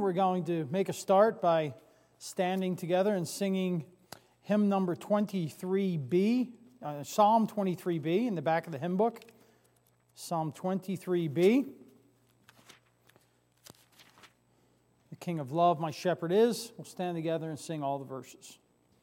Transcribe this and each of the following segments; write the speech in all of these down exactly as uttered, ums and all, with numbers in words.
we're going to make a start by standing together and singing hymn number twenty-three B, uh, Psalm twenty-three B in the back of the hymn book. Psalm twenty-three B. The King of Love, my shepherd is. We'll stand together and sing all the verses.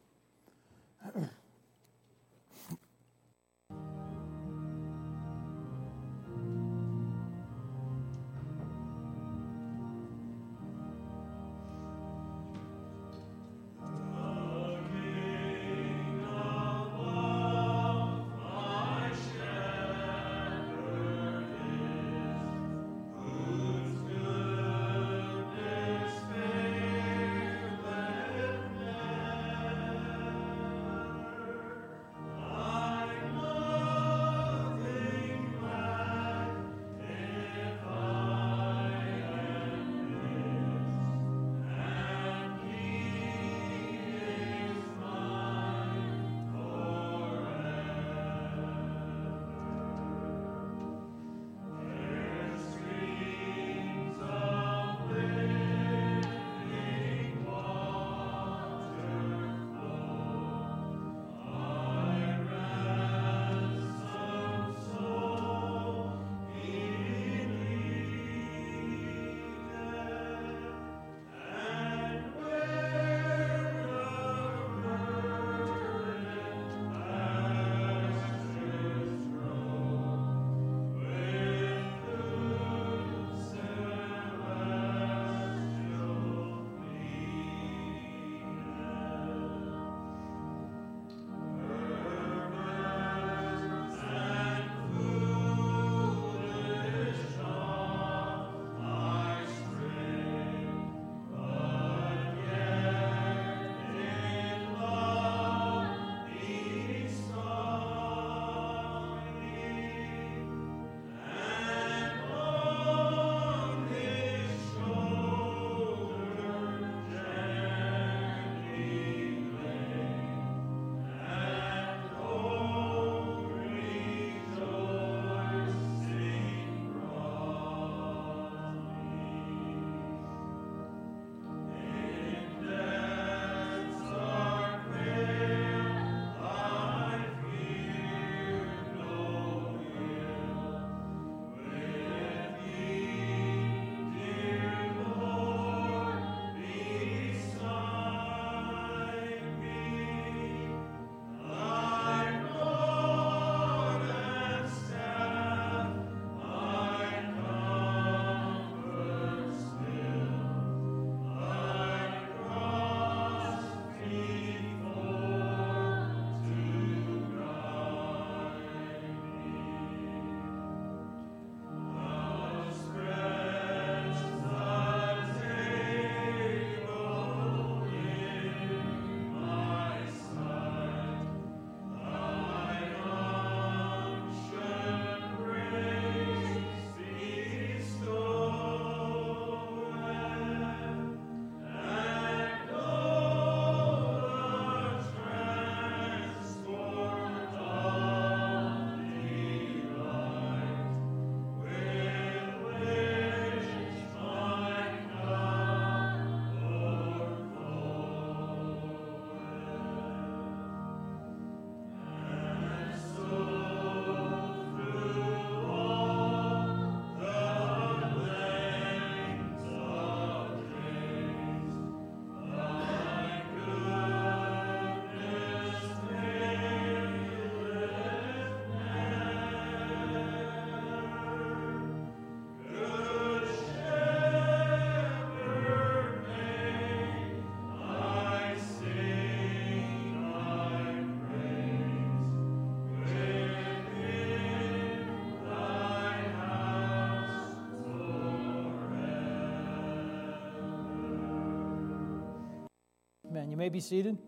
Amen. You may be seated.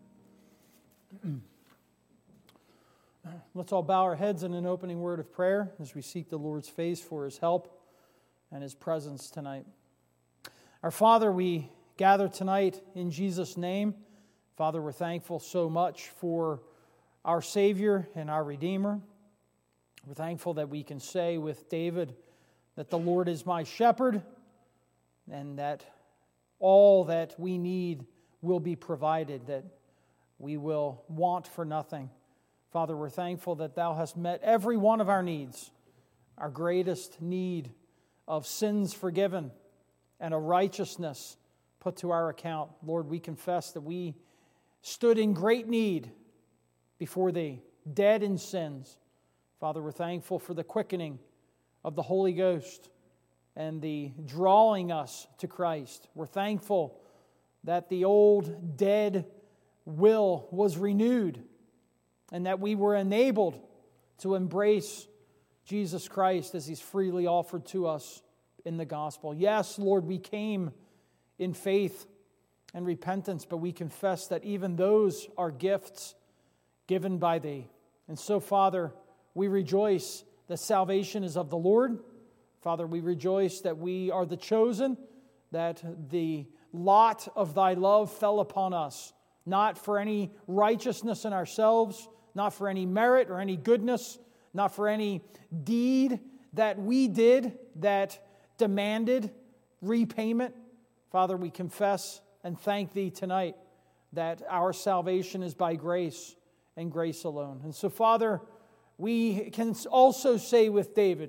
Let's all bow our heads in an opening word of prayer as we seek the Lord's face for His help and His presence tonight. Our Father, we gather tonight in Jesus' name. Father, we're thankful so much for our Savior and our Redeemer. We're thankful that we can say with David that the Lord is my shepherd, and that all that we need will be provided, that we will want for nothing. Father, we're thankful that Thou hast met every one of our needs, our greatest need of sins forgiven and a righteousness put to our account. Lord, we confess that we stood in great need before Thee, dead in sins. Father, we're thankful for the quickening of the Holy Ghost and the drawing us to Christ. We're thankful that the old dead will was renewed and that we were enabled to embrace Jesus Christ as He's freely offered to us in the gospel. Yes, Lord, we came in faith and repentance, but we confess that even those are gifts given by Thee. And so, Father, we rejoice that salvation is of the Lord. Father, we rejoice that we are the chosen, that the lot of Thy love fell upon us, not for any righteousness in ourselves, not for any merit or any goodness, not for any deed that we did that demanded repayment. Father, we confess and thank Thee tonight that our salvation is by grace and grace alone. And so, Father, we can also say with David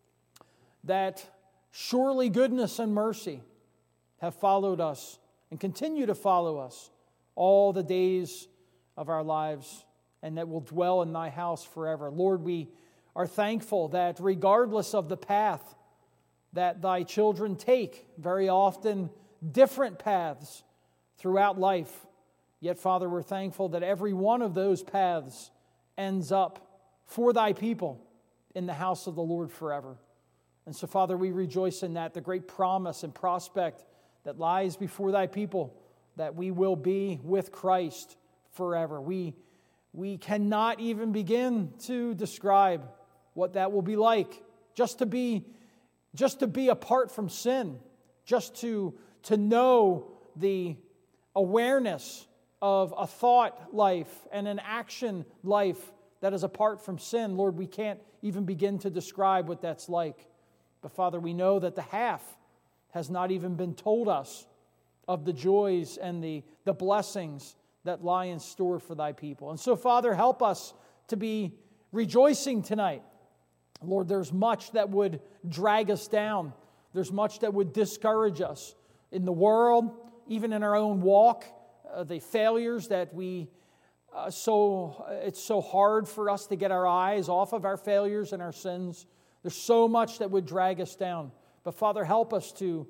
that surely goodness and mercy have followed us and continue to follow us all the days of our lives, and that we'll dwell in Thy house forever. Lord, we are thankful that regardless of the path that Thy children take, very often different paths throughout life, yet, Father, we're thankful that every one of those paths ends up for Thy people in the house of the Lord forever. And so, Father, we rejoice in that, the great promise and prospect that lies before Thy people, that we will be with Christ forever. We, we cannot even begin to describe what that will be like, just to be, just to be apart from sin, just to, to know the awareness of a thought life and an action life that is apart from sin. Lord, we can't even begin to describe what that's like. But Father, we know that the half has not even been told us of the joys and the, the blessings that lie in store for Thy people. And so, Father, help us to be rejoicing tonight. Lord, there's much that would drag us down. There's much that would discourage us in the world, even in our own walk, uh, the failures that we Uh, so it's so hard for us to get our eyes off of our failures and our sins. There's so much that would drag us down. But Father, help us to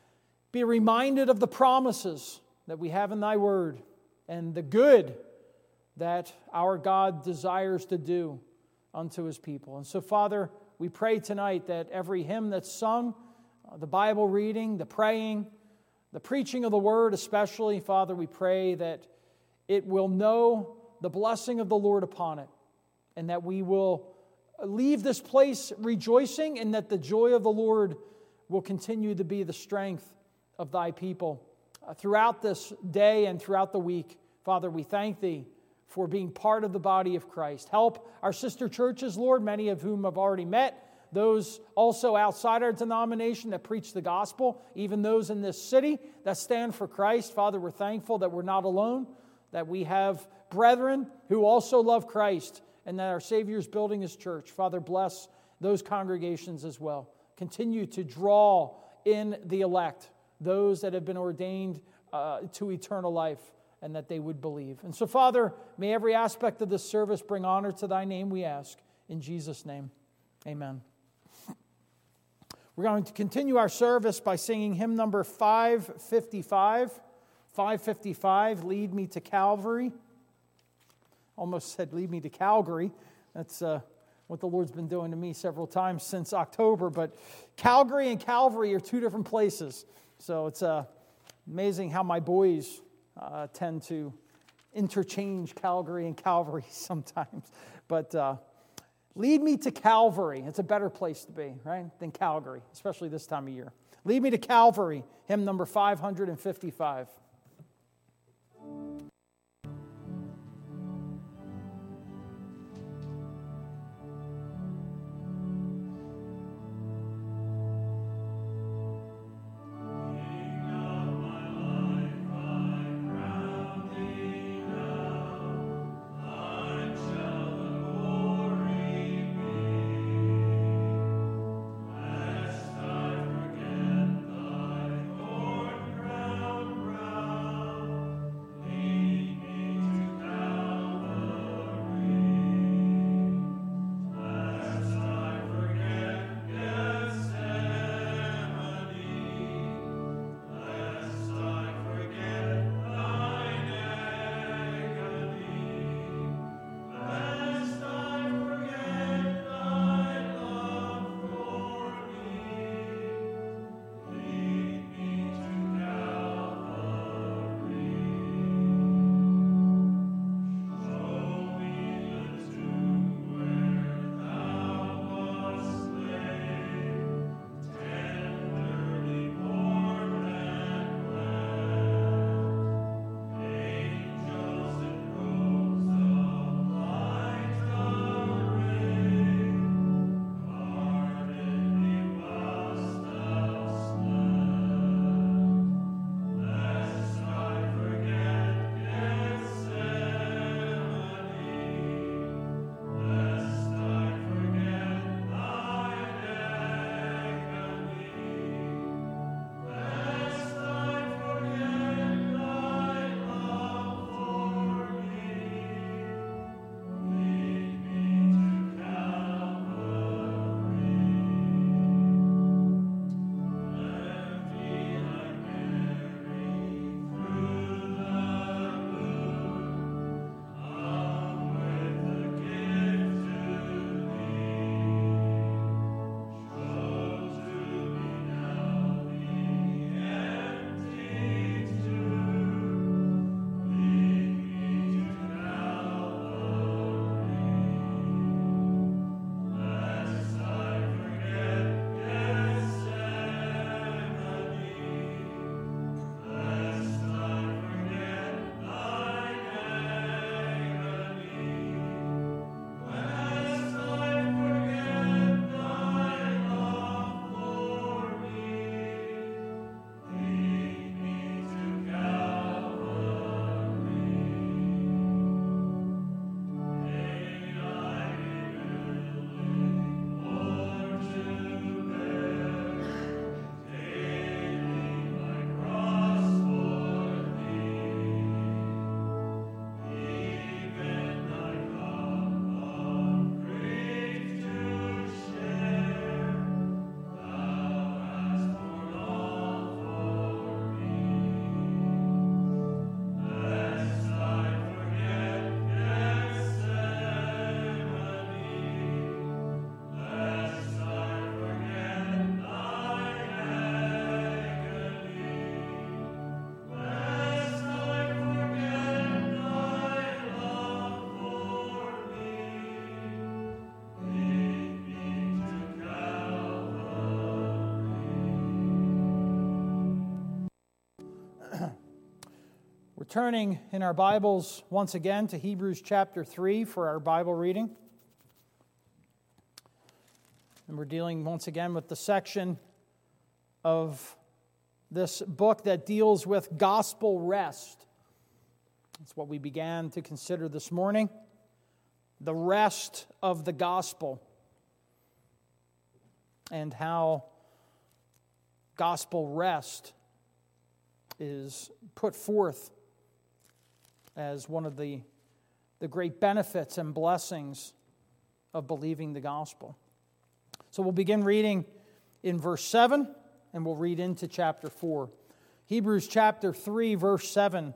be reminded of the promises that we have in Thy Word and the good that our God desires to do unto His people. And so, Father, we pray tonight that every hymn that's sung, uh, the Bible reading, the praying, the preaching of the Word especially, Father, we pray that it will know the blessing of the Lord upon it, and that we will leave this place rejoicing, and that the joy of the Lord will continue to be the strength of Thy people uh, throughout this day and throughout the week. Father, we thank Thee for being part of the body of Christ. Help our sister churches, Lord, many of whom have already met, those also outside our denomination that preach the gospel, even those in this city that stand for Christ. Father, we're thankful that we're not alone, that we have brethren who also love Christ, and that our Savior is building His church. Father, bless those congregations as well. Continue to draw in the elect, those that have been ordained uh, to eternal life, and that they would believe. And so, Father, may every aspect of this service bring honor to Thy name, we ask. In Jesus' name, amen. We're going to continue our service by singing hymn number five fifty-five. five fifty-five, Lead Me to Calvary. Almost said lead me to Calgary. That's uh, what the Lord's been doing to me several times since October. But Calgary and Calvary are two different places. So it's uh, amazing how my boys uh, tend to interchange Calgary and Calvary sometimes. But uh, lead me to Calvary. It's a better place to be, right, than Calgary, especially this time of year. Lead me to Calvary, hymn number five fifty-five. King of my turning in our Bibles once again to Hebrews chapter three for our Bible reading. And we're dealing once again with the section of this book that deals with gospel rest. That's what we began to consider this morning. The rest of the gospel. And how gospel rest is put forth as one of the, the great benefits and blessings of believing the gospel. So we'll begin reading in verse seven, and we'll read into chapter four. Hebrews chapter three, verse seven.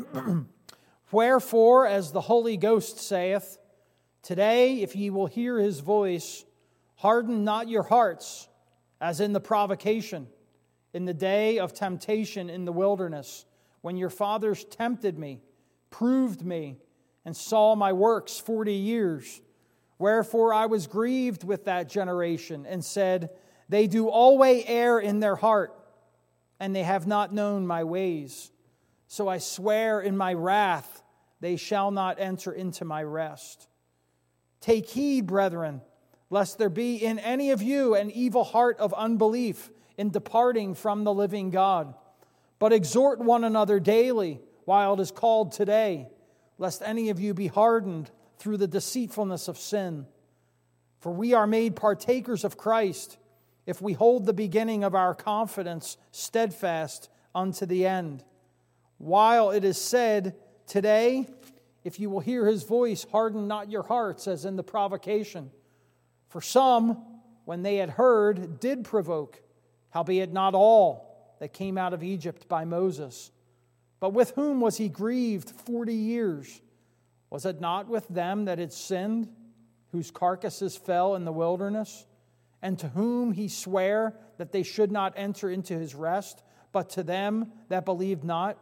Wherefore, as the Holy Ghost saith, today, if ye will hear his voice, harden not your hearts, as in the provocation, in the day of temptation in the wilderness, when your fathers tempted me, proved me, and saw my works forty years. Wherefore I was grieved with that generation, and said, they do always err in their heart, and they have not known my ways. So I swear in my wrath, they shall not enter into my rest. Take heed, brethren, lest there be in any of you an evil heart of unbelief in departing from the living God. But exhort one another daily, while it is called today, lest any of you be hardened through the deceitfulness of sin. For we are made partakers of Christ, if we hold the beginning of our confidence steadfast unto the end. While it is said, today, if you will hear his voice, harden not your hearts, as in the provocation. For some, when they had heard, did provoke, howbeit not all that came out of Egypt by Moses. But with whom was he grieved forty years? Was it not with them that had sinned, whose carcasses fell in the wilderness? And to whom he sware that they should not enter into his rest, but to them that believed not?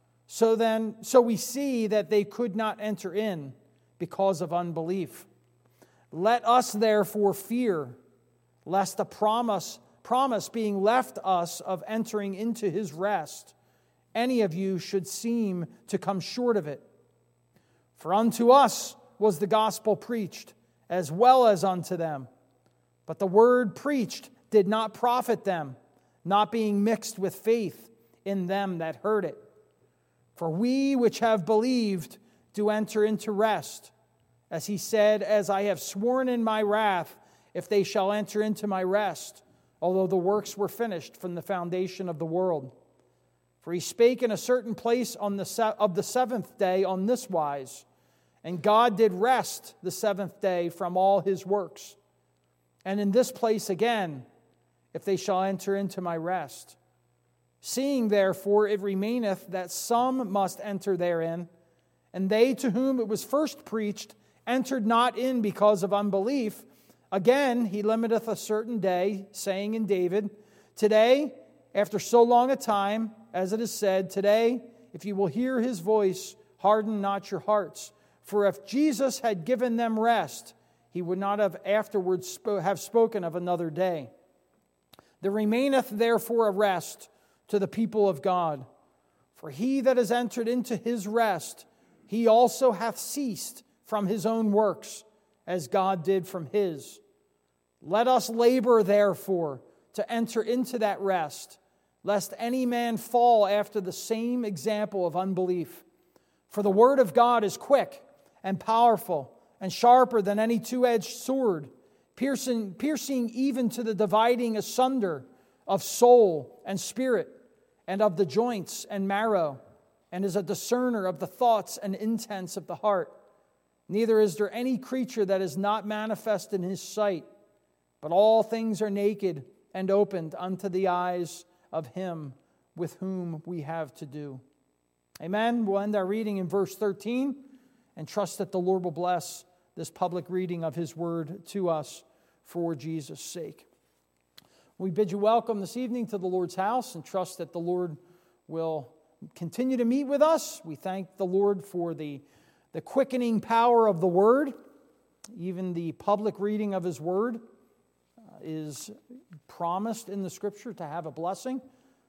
So then, so we see that they could not enter in because of unbelief. Let us therefore fear, lest the promise, promise being left us of entering into his rest, any of you should seem to come short of it. For unto us was the gospel preached, as well as unto them. But the word preached did not profit them, not being mixed with faith in them that heard it. For we which have believed do enter into rest, as he said, as I have sworn in my wrath, if they shall enter into my rest, although the works were finished from the foundation of the world. For he spake in a certain place on the se- of the seventh day on this wise, and God did rest the seventh day from all his works. And in this place again, if they shall enter into my rest. Seeing therefore it remaineth that some must enter therein, and they to whom it was first preached entered not in because of unbelief. Again, he limiteth a certain day, saying in David, today, after so long a time, as it is said, today, if you will hear his voice, harden not your hearts. For if Jesus had given them rest, he would not have afterwards sp- have spoken of another day. There remaineth therefore a rest to the people of God. For he that has entered into his rest, he also hath ceased from his own works, as God did from his. Let us labor therefore to enter into that rest, lest any man fall after the same example of unbelief. For the word of God is quick and powerful and sharper than any two-edged sword, piercing, piercing even to the dividing asunder of soul and spirit, and of the joints and marrow, and is a discerner of the thoughts and intents of the heart. Neither is there any creature that is not manifest in his sight, but all things are naked and opened unto the eyes of him with whom we have to do. Amen. We'll end our reading in verse thirteen and trust that the Lord will bless this public reading of his word to us for Jesus' sake. We bid you welcome this evening to the Lord's house and trust that the Lord will continue to meet with us. We thank the Lord for the, the quickening power of the word. Even the public reading of his word uh, is promised in the scripture to have a blessing.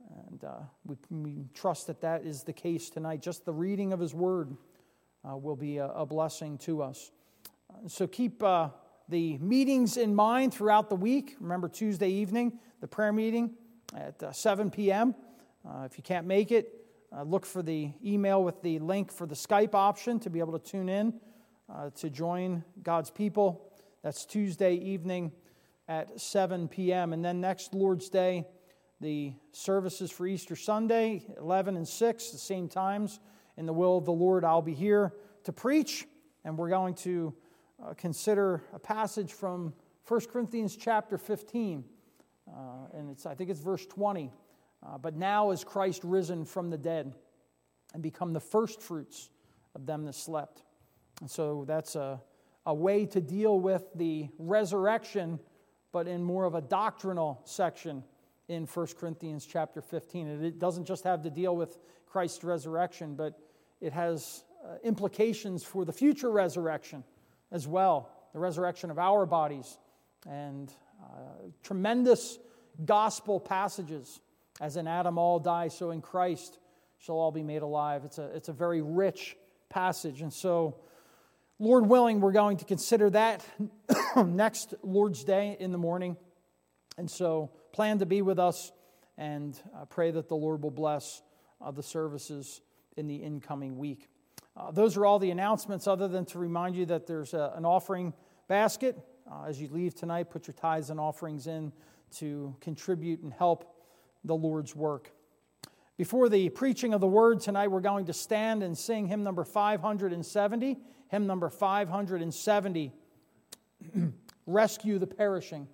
And uh, we, we trust that that is the case tonight. Just the reading of His Word uh, will be a, a blessing to us. Uh, so keep uh, the meetings in mind throughout the week. Remember Tuesday evening, the prayer meeting at uh, seven p.m. Uh, if you can't make it, uh, look for the email with the link for the Skype option to be able to tune in uh, to join God's people. That's Tuesday evening at seven p.m. And then next Lord's Day, the services for Easter Sunday, eleven and six, the same times. In the will of the Lord, I'll be here to preach, and we're going to uh, consider a passage from First Corinthians chapter fifteen, uh, and it's I think it's verse twenty. Uh, but now is Christ risen from the dead and become the first fruits of them that slept. And so that's a, a way to deal with the resurrection, but in more of a doctrinal section in First Corinthians chapter fifteen. And it doesn't just have to deal with Christ's resurrection, but it has uh, implications for the future resurrection as well, the resurrection of our bodies, and uh, tremendous gospel passages. As in Adam all die, so in Christ shall all be made alive. It's a, it's a very rich passage. And so, Lord willing, we're going to consider that next Lord's Day in the morning. And so, plan to be with us, and uh, pray that the Lord will bless uh, the services in the incoming week. Uh, those are all the announcements, other than to remind you that there's a, an offering basket. Uh, as you leave tonight, put your tithes and offerings in to contribute and help the Lord's work. Before the preaching of the Word tonight, we're going to stand and sing hymn number five hundred seventy. Hymn number five hundred seventy, Rescue the Perishing.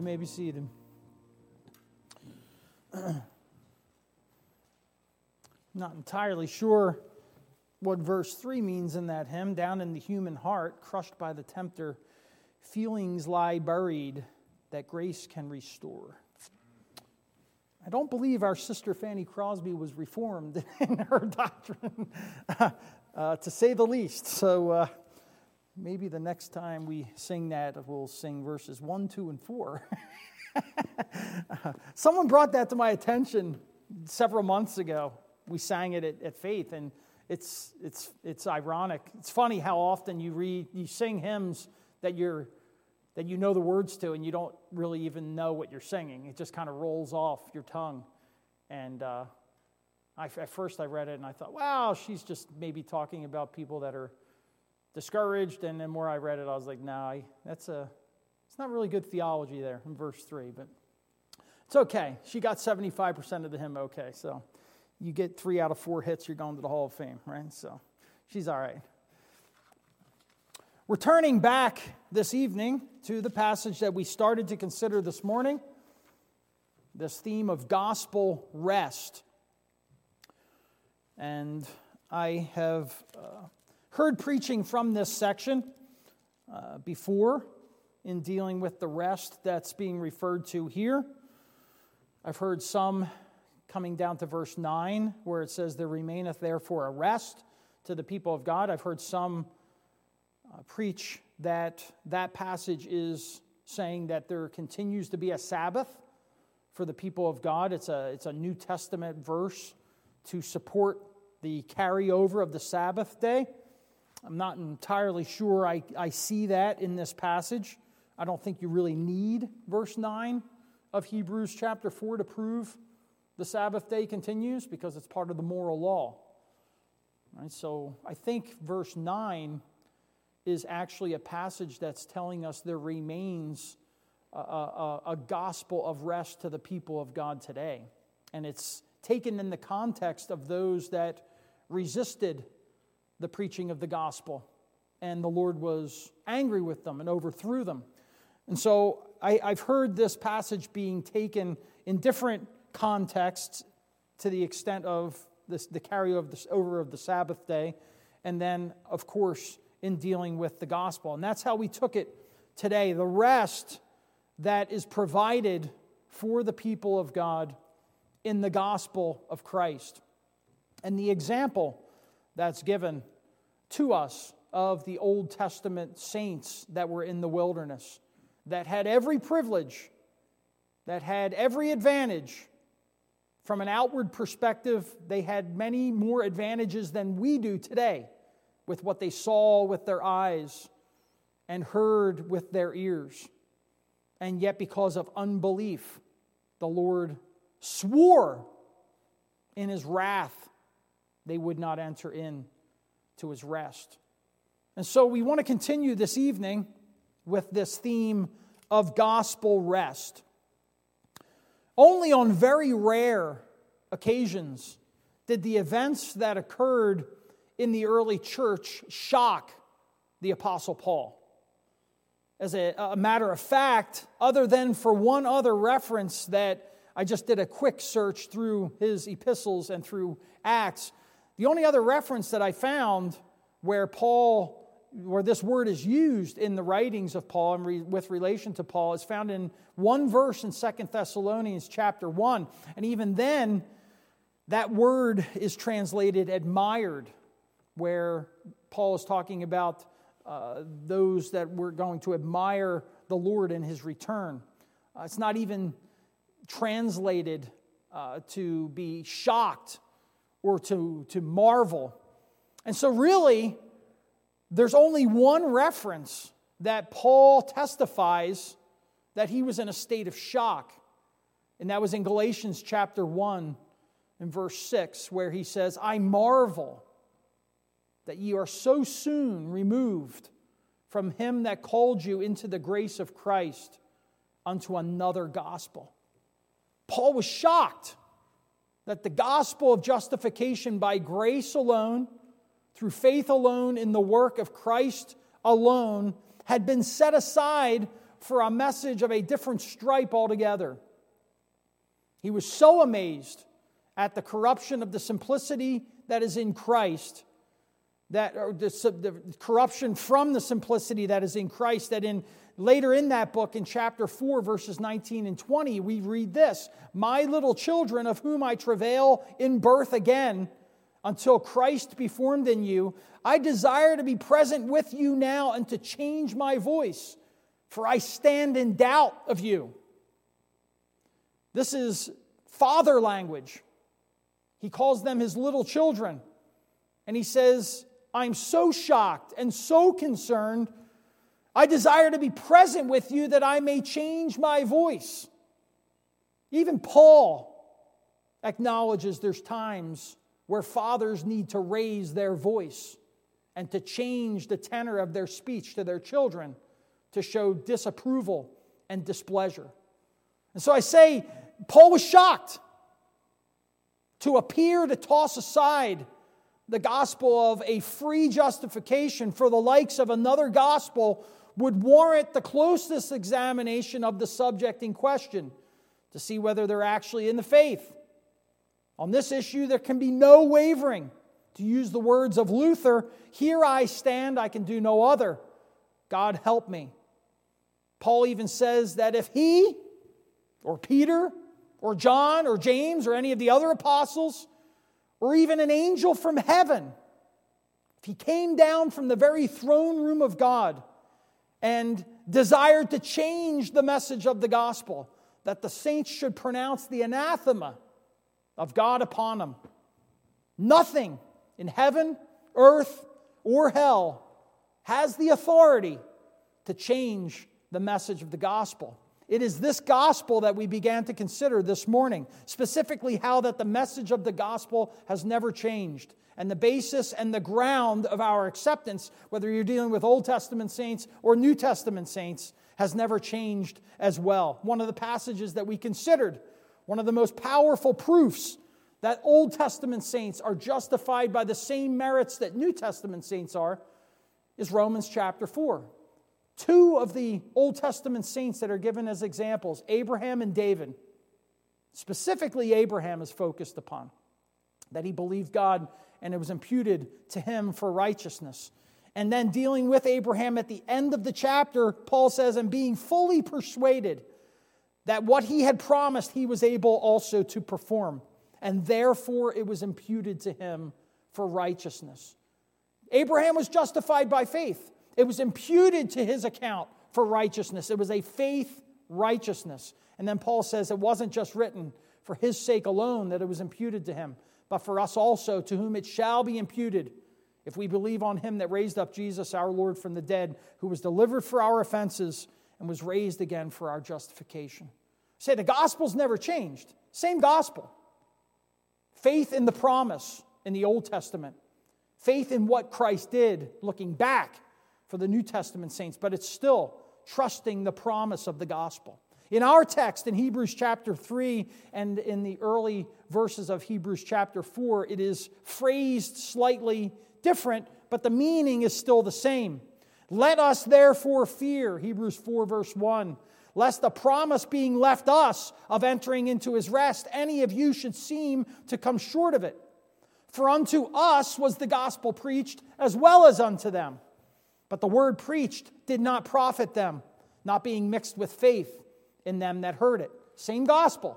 may be seated. Not entirely sure what verse three means in that hymn. Down in the human heart, crushed by the tempter, feelings lie buried that grace can restore. I don't believe our sister Fanny Crosby was reformed in her doctrine, uh, to say the least. So uh, maybe the next time we sing that, we'll sing verses one, two, and four. Someone brought that to my attention several months ago. We sang it at, at Faith, and it's it's it's ironic. It's funny how often you read, you sing hymns that you're that you know the words to, and you don't really even know what you're singing. It just kind of rolls off your tongue. And uh, I, at first I read it, and I thought, wow, she's just maybe talking about people that are discouraged. And the more I read it, I was like, no, nah, that's a, it's not really good theology there in verse three. But it's okay. She got seventy-five percent of the hymn okay. So you get three out of four hits, you're going to the Hall of Fame, right? So she's all right. We're turning back this evening to the passage that we started to consider this morning, this theme of gospel rest. And I have uh, heard preaching from this section uh, before in dealing with the rest that's being referred to here. I've heard some coming down to verse nine, where it says, there remaineth therefore a rest to the people of God. I've heard some Uh, preach that that passage is saying that there continues to be a Sabbath for the people of God. It's a, it's a New Testament verse to support the carryover of the Sabbath day. I'm not entirely sure I, I see that in this passage. I don't think you really need verse nine of Hebrews chapter four to prove the Sabbath day continues, because it's part of the moral law. Right? So I think verse nine is actually a passage that's telling us there remains a, a, a gospel of rest to the people of God today. And it's taken in the context of those that resisted the preaching of the gospel. And the Lord was angry with them and overthrew them. And so I, I've heard this passage being taken in different contexts to the extent of this, the carryover of the Sabbath day. And then, of course, in dealing with the gospel. And that's how we took it today. The rest that is provided for the people of God in the gospel of Christ. And the example that's given to us of the Old Testament saints that were in the wilderness, that had every privilege, that had every advantage. From an outward perspective, they had many more advantages than we do today, with what they saw with their eyes and heard with their ears. And yet, because of unbelief, the Lord swore in His wrath they would not enter in to His rest. And so we want to continue this evening with this theme of gospel rest. Only on very rare occasions did the events that occurred in the early church shock the Apostle Paul. As a, a matter of fact, other than for one other reference that I just did a quick search through his epistles and through Acts, the only other reference that I found where Paul, where this word is used in the writings of Paul and re, with relation to Paul, is found in one verse in Second Thessalonians chapter one. And even then, that word is translated admired, where Paul is talking about uh, those that were going to admire the Lord in His return. Uh, it's not even translated uh, to be shocked or to, to marvel. And so really, there's only one reference that Paul testifies that he was in a state of shock. And that was in Galatians chapter one and verse six, where he says, I marvel that ye are so soon removed from Him that called you into the grace of Christ unto another gospel. Paul was shocked that the gospel of justification by grace alone, through faith alone, in the work of Christ alone, had been set aside for a message of a different stripe altogether. He was so amazed at the corruption of the simplicity that is in Christ, that or the, the corruption from the simplicity that is in Christ, that in later in that book, in chapter four, verses nineteen and twenty, we read this: "My little children, of whom I travail in birth again, until Christ be formed in you, I desire to be present with you now and to change my voice, for I stand in doubt of you." This is father language. He calls them his little children. And he says, "I'm so shocked and so concerned. I desire to be present with you that I may change my voice." Even Paul acknowledges there's times where fathers need to raise their voice and to change the tenor of their speech to their children to show disapproval and displeasure. And so I say, Paul was shocked to appear to toss aside the gospel of a free justification for the likes of another gospel would warrant the closest examination of the subject in question to see whether they're actually in the faith. On this issue, there can be no wavering. To use the words of Luther, "Here I stand, I can do no other. God help me." Paul even says that if he, or Peter, or John, or James, or any of the other apostles, or even an angel from heaven, if he came down from the very throne room of God and desired to change the message of the gospel, that the saints should pronounce the anathema of God upon him. Nothing in heaven, earth, or hell has the authority to change the message of the gospel. It is this gospel that we began to consider this morning, specifically how that the message of the gospel has never changed. And the basis and the ground of our acceptance, whether you're dealing with Old Testament saints or New Testament saints, has never changed as well. One of the passages that we considered, one of the most powerful proofs that Old Testament saints are justified by the same merits that New Testament saints are, is Romans chapter four. Two of the Old Testament saints that are given as examples, Abraham and David. Specifically, Abraham is focused upon, that he believed God and it was imputed to him for righteousness. And then dealing with Abraham at the end of the chapter, Paul says, "And being fully persuaded that what he had promised he was able also to perform, and therefore it was imputed to him for righteousness." Abraham was justified by faith. It was imputed to his account for righteousness. It was a faith righteousness. And then Paul says it wasn't just written for his sake alone that it was imputed to him, but for us also, to whom it shall be imputed, if we believe on him that raised up Jesus our Lord from the dead, who was delivered for our offenses and was raised again for our justification. Say, the gospel's never changed. Same gospel. Faith in the promise in the Old Testament. Faith in what Christ did, looking back for the New Testament saints, but it's still trusting the promise of the gospel. In our text, in Hebrews chapter three, and in the early verses of Hebrews chapter four, it is phrased slightly different, but the meaning is still the same. "Let us therefore fear," Hebrews four verse one, "lest the promise being left us of entering into his rest, any of you should seem to come short of it. For unto us was the gospel preached as well as unto them. But the word preached did not profit them, not being mixed with faith in them that heard it." Same gospel.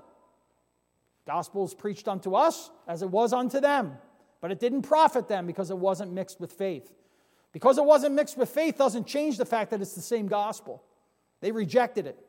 Gospel is preached unto us as it was unto them. But it didn't profit them because it wasn't mixed with faith. Because it wasn't mixed with faith doesn't change the fact that it's the same gospel. They rejected it.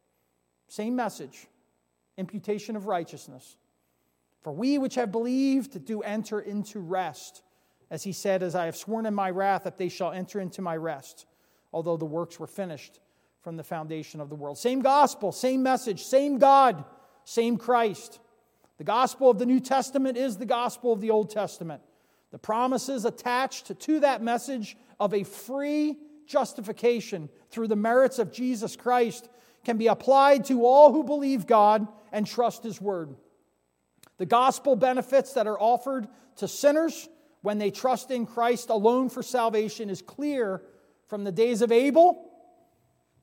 Same message. Imputation of righteousness. "For we which have believed do enter into rest. As he said, as I have sworn in my wrath that they shall enter into my rest, although the works were finished from the foundation of the world." Same gospel, same message, same God, same Christ. The gospel of the New Testament is the gospel of the Old Testament. The promises attached to that message of a free justification through the merits of Jesus Christ can be applied to all who believe God and trust his word. The gospel benefits that are offered to sinners when they trust in Christ alone for salvation is clear from the days of Abel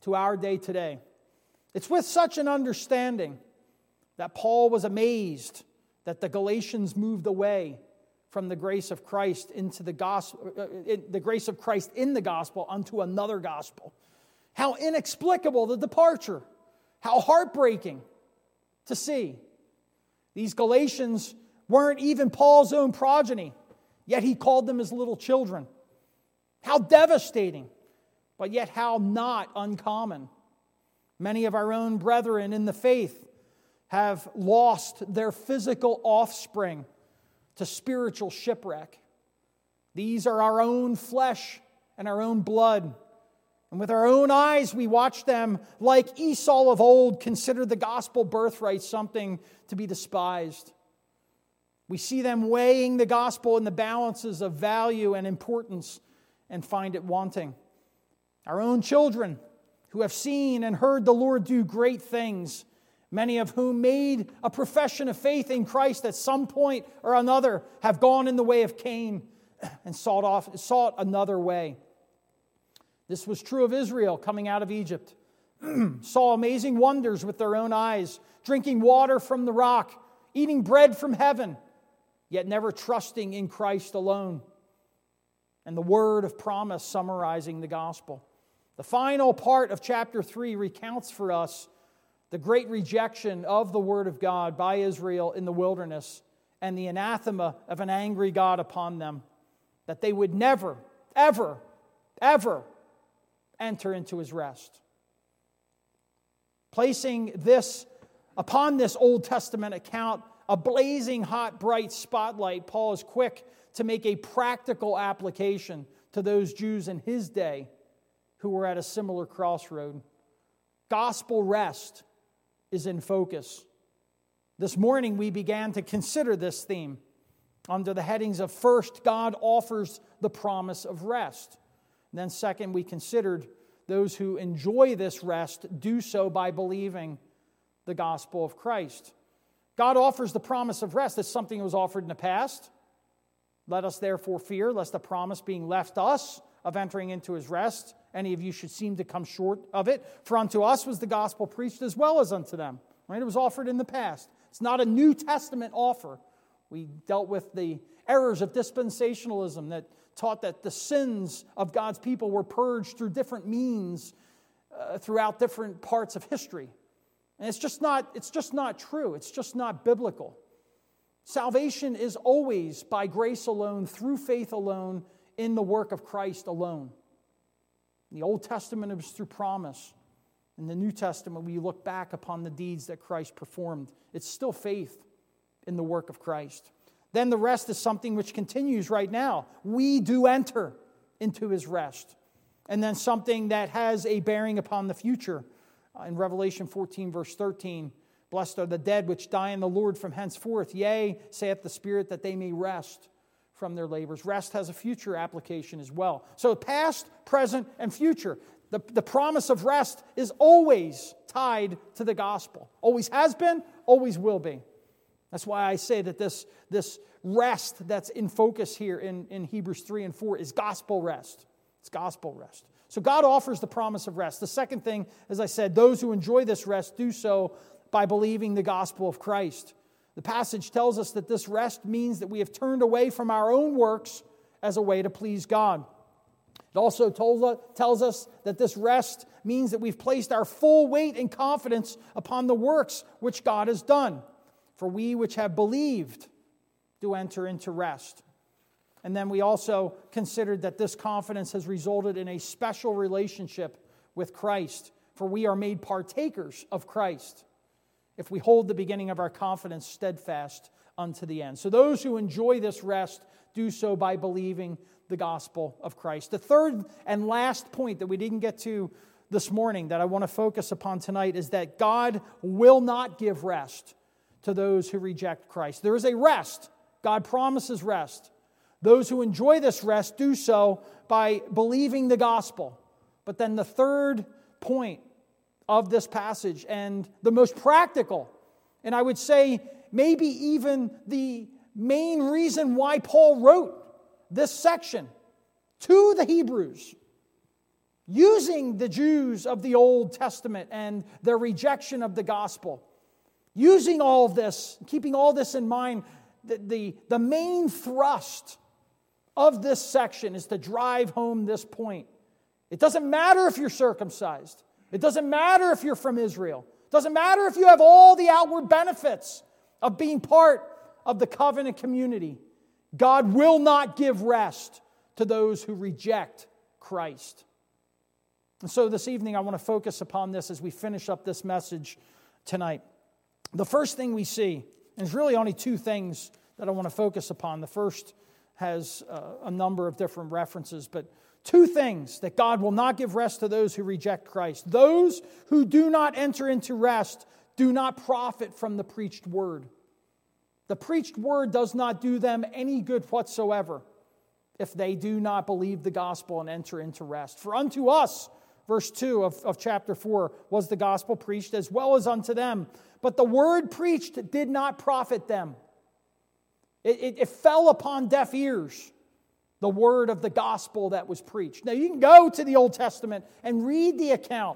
to our day today. It's with such an understanding that Paul was amazed that the Galatians moved away from the grace of Christ into the gospel, uh, the grace of Christ in the gospel unto another gospel. How inexplicable the departure. How heartbreaking to see. These Galatians weren't even Paul's own progeny, yet he called them his little children. How devastating, but yet how not uncommon. Many of our own brethren in the faith have lost their physical offspring to spiritual shipwreck. These are our own flesh and our own blood. And with our own eyes, we watch them, like Esau of old, consider the gospel birthright something to be despised. We see them weighing the gospel in the balances of value and importance and find it wanting. Our own children, who have seen and heard the Lord do great things, many of whom made a profession of faith in Christ at some point or another, have gone in the way of Cain and sought off, sought another way. This was true of Israel coming out of Egypt. Saw amazing wonders with their own eyes, drinking water from the rock, eating bread from heaven, yet never trusting in Christ alone. And the word of promise summarizing the gospel. The final part of chapter three recounts for us the great rejection of the word of God by Israel in the wilderness and the anathema of an angry God upon them, that they would never, ever, ever enter into his rest. Placing this upon this Old Testament account, a blazing hot, bright spotlight, Paul is quick to make a practical application to those Jews in his day who were at a similar crossroad. Gospel rest is in focus. This morning we began to consider this theme under the headings of first, God offers the promise of rest. And then second, we considered those who enjoy this rest do so by believing the gospel of Christ. God offers the promise of rest. It's something that was offered in the past. Let us therefore fear, lest the promise being left us of entering into his rest, any of you should seem to come short of it. For unto us was the gospel preached as well as unto them. Right? It was offered in the past. It's not a New Testament offer. We dealt with the errors of dispensationalism that taught that the sins of God's people were purged through different means uh, throughout different parts of history. And it's just not, it's just not true. It's just not biblical. Salvation is always by grace alone, through faith alone, in the work of Christ alone. In the Old Testament, it was through promise. In the New Testament, we look back upon the deeds that Christ performed. It's still faith in the work of Christ. Then the rest is something which continues right now. We do enter into his rest. And then something that has a bearing upon the future. Uh, in Revelation fourteen, verse thirteen, blessed are the dead which die in the Lord from henceforth. Yea, saith the Spirit, that they may rest from their labors. Rest has a future application as well. So past, present, and future. The, the promise of rest is always tied to the gospel. Always has been, always will be. That's why I say that this, this rest that's in focus here in, in Hebrews three and four is gospel rest. It's gospel rest. So God offers the promise of rest. The second thing, as I said, those who enjoy this rest do so by believing the gospel of Christ. The passage tells us that this rest means that we have turned away from our own works as a way to please God. It also told, tells us that this rest means that we've placed our full weight and confidence upon the works which God has done. For we which have believed do enter into rest. And then we also considered that this confidence has resulted in a special relationship with Christ. For we are made partakers of Christ if we hold the beginning of our confidence steadfast unto the end. So those who enjoy this rest do so by believing the gospel of Christ. The third and last point that we didn't get to this morning that I want to focus upon tonight is that God will not give rest to those who reject Christ. There is a rest. God promises rest. Those who enjoy this rest do so by believing the gospel. But then the third point of this passage, and the most practical, and I would say maybe even the main reason why Paul wrote this section to the Hebrews. using the Jews of the Old Testament and their rejection of the gospel. Using all of this, keeping all this in mind, the, the, the main thrust of this section is to drive home this point. It doesn't matter if you're circumcised. It doesn't matter if you're from Israel. It doesn't matter if you have all the outward benefits of being part of the covenant community. God will not give rest to those who reject Christ. And so this evening I want to focus upon this as we finish up this message tonight. The first thing we see, and there's really only two things that I want to focus upon. The first has uh, a number of different references, but two things that God will not give rest to those who reject Christ. Those who do not enter into rest do not profit from the preached word. The preached word does not do them any good whatsoever if they do not believe the gospel and enter into rest. For unto us, verse two of, of chapter four, was the gospel preached as well as unto them. But the word preached did not profit them. It, it, it fell upon deaf ears, the word of the gospel that was preached. Now you can go to the Old Testament and read the account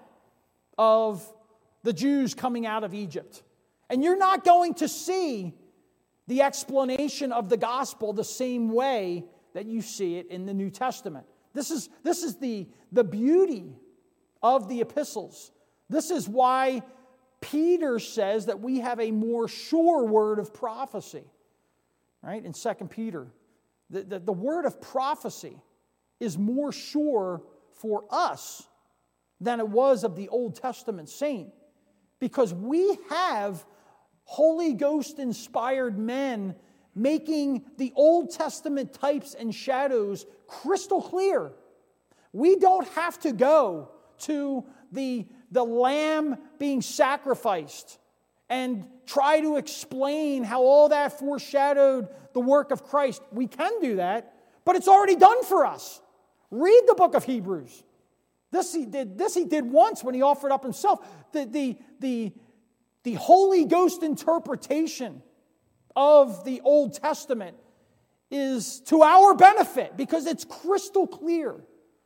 of the Jews coming out of Egypt. And you're not going to see the explanation of the gospel the same way that you see it in the New Testament. This is, this is the, the beauty of the epistles. This is why Peter says that we have a more sure word of prophecy. Right? In Second Peter, the, the, the word of prophecy is more sure for us than it was of the Old Testament saint, because we have Holy Ghost inspired men making the Old Testament types and shadows crystal clear. We don't have to go to the, the lamb being sacrificed and try to explain how all that foreshadowed the work of Christ. We can do that, but it's already done for us. Read the book of Hebrews. This he did, this he did once when he offered up himself. The, the, the, the Holy Ghost interpretation of the Old Testament is to our benefit because it's crystal clear.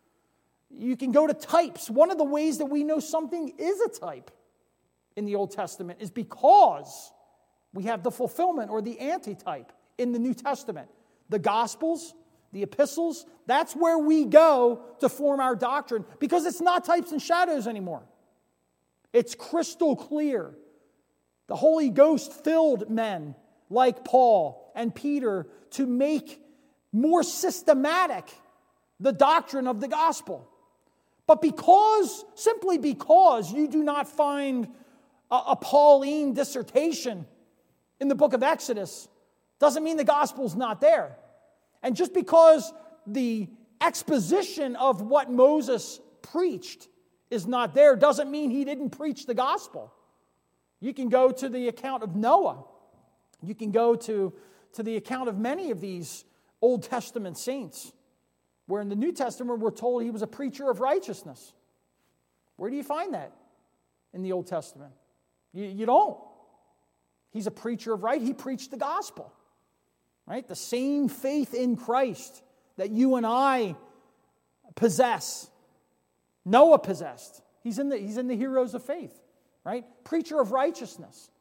You can go to types. One of the ways that we know something is a type in the Old Testament is because we have the fulfillment or the antitype in the New Testament. The Gospels, the epistles, that's where we go to form our doctrine because it's not types and shadows anymore. It's crystal clear. The Holy Ghost filled men like Paul and Peter to make more systematic the doctrine of the gospel. But because, simply because you do not find a, a Pauline dissertation in the book of Exodus, doesn't mean the gospel's not there. And just because the exposition of what Moses preached is not there, doesn't mean he didn't preach the gospel. You can go to the account of Noah. You can go to, to the account of many of these Old Testament saints, where in the New Testament we're told he was a preacher of righteousness. Where do you find that in the Old Testament? You, you don't. He's a preacher of right. He preached the gospel. Right? The same faith in Christ that you and I possess. Noah possessed. He's in the, he's in the heroes of faith. Right? Preacher of righteousness.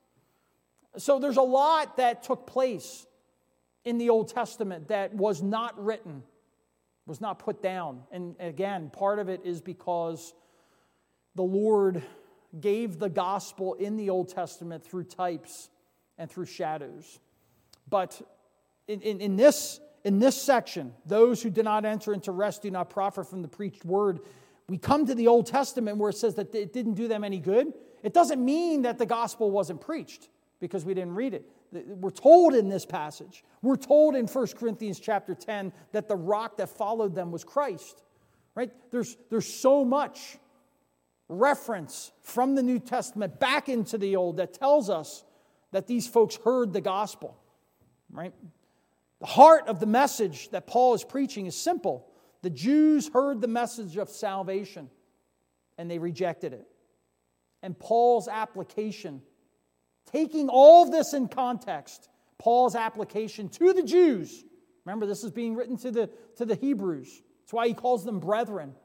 So there's a lot that took place in the Old Testament that was not written, was not put down. And again, part of it is because the Lord gave the gospel in the Old Testament through types and through shadows. But in, in, in, this, in this section, those who do not enter into rest do not profit from the preached word. We come to the Old Testament where it says that it didn't do them any good. It doesn't mean that the gospel wasn't preached because we didn't read it. We're told in this passage, we're told in First Corinthians chapter ten that the rock that followed them was Christ. Right? There's, there's so much reference from the New Testament back into the Old that tells us that these folks heard the gospel. Right? The heart of the message that Paul is preaching is simple. The Jews heard the message of salvation and they rejected it. And Paul's application, taking all of this in context, Paul's application to the Jews. Remember, this is being written to the, to the Hebrews. That's why he calls them brethren.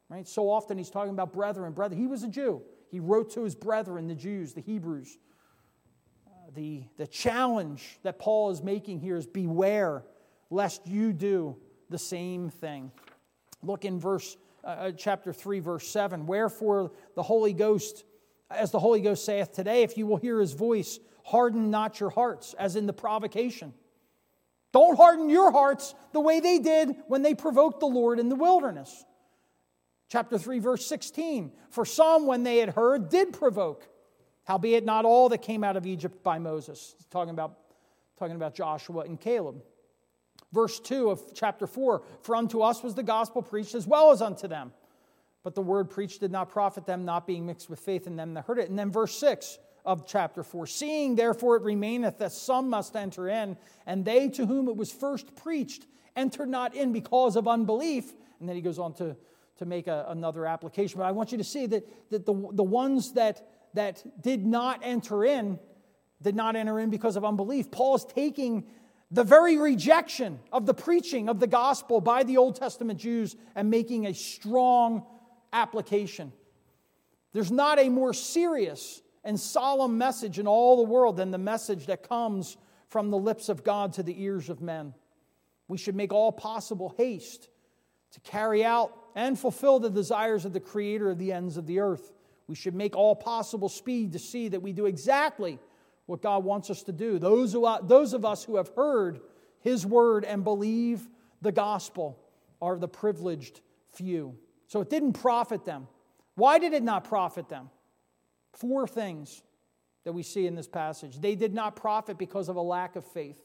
Right? So often he's talking about brethren. Brother, he was a Jew. He wrote to his brethren, the Jews, the Hebrews. Uh, the, the challenge that Paul is making here is beware lest you do the same thing. Look in verse uh, chapter three, verse seven. Wherefore the Holy Ghost, as the Holy Ghost saith today, if you will hear his voice, harden not your hearts, as in the provocation. Don't harden your hearts the way they did when they provoked the Lord in the wilderness. Chapter three, verse sixteen. For some, when they had heard, did provoke. Howbeit not all that came out of Egypt by Moses. He's talking about, talking about Joshua and Caleb. Verse two of chapter four. For unto us was the gospel preached as well as unto them. But the word preached did not profit them, not being mixed with faith in them that heard it. And then verse six of chapter four. Seeing therefore it remaineth that some must enter in, and they to whom it was first preached entered not in because of unbelief. And then he goes on to, to make a, another application. But I want you to see that, that the, the ones that, that did not enter in, did not enter in because of unbelief. Paul is taking the very rejection of the preaching of the gospel by the Old Testament Jews and making a strong application. There's not a more serious and solemn message in all the world than the message that comes from the lips of God to the ears of men. We should make all possible haste to carry out and fulfill the desires of the Creator of the ends of the earth. We should make all possible speed to see that we do exactly what God wants us to do. Those, who, those of us who have heard His word and believe the gospel are the privileged few. So it didn't profit them. Why did it not profit them? Four things that we see in this passage. They did not profit because of a lack of faith.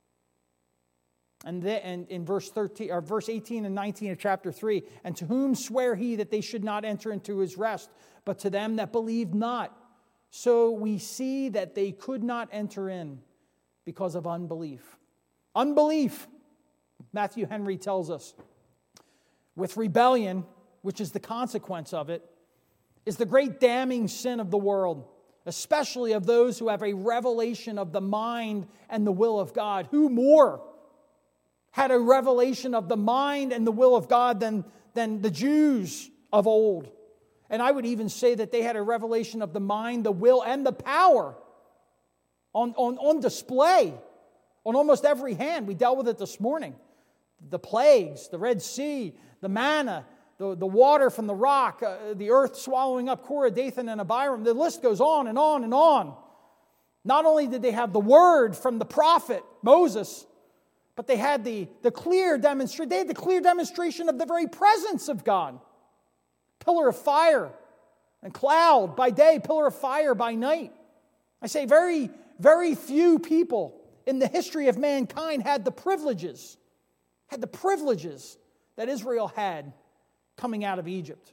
And, then, and in verse thirteen, or verse eighteen and nineteen of chapter three, and to whom sware he that they should not enter into his rest, but to them that believed not. So we see that they could not enter in because of unbelief. Unbelief, Matthew Henry tells us, with rebellion, which is the consequence of it, is the great damning sin of the world, especially of those who have a revelation of the mind and the will of God. Who more had a revelation of the mind and the will of God than, than the Jews of old? And I would even say that they had a revelation of the mind, the will, and the power on, on, on display on almost every hand. We dealt with it this morning. The plagues, the Red Sea, the manna, the, the water from the rock, uh, the earth swallowing up Korah, Dathan, and Abiram. The list goes on and on and on. Not only did they have the word from the prophet Moses, but they had the, the clear demonstration. They had the clear demonstration of the very presence of God. Pillar of fire and cloud by day, pillar of fire by night. I say very, very few people in the history of mankind had the privileges, had the privileges that Israel had coming out of Egypt.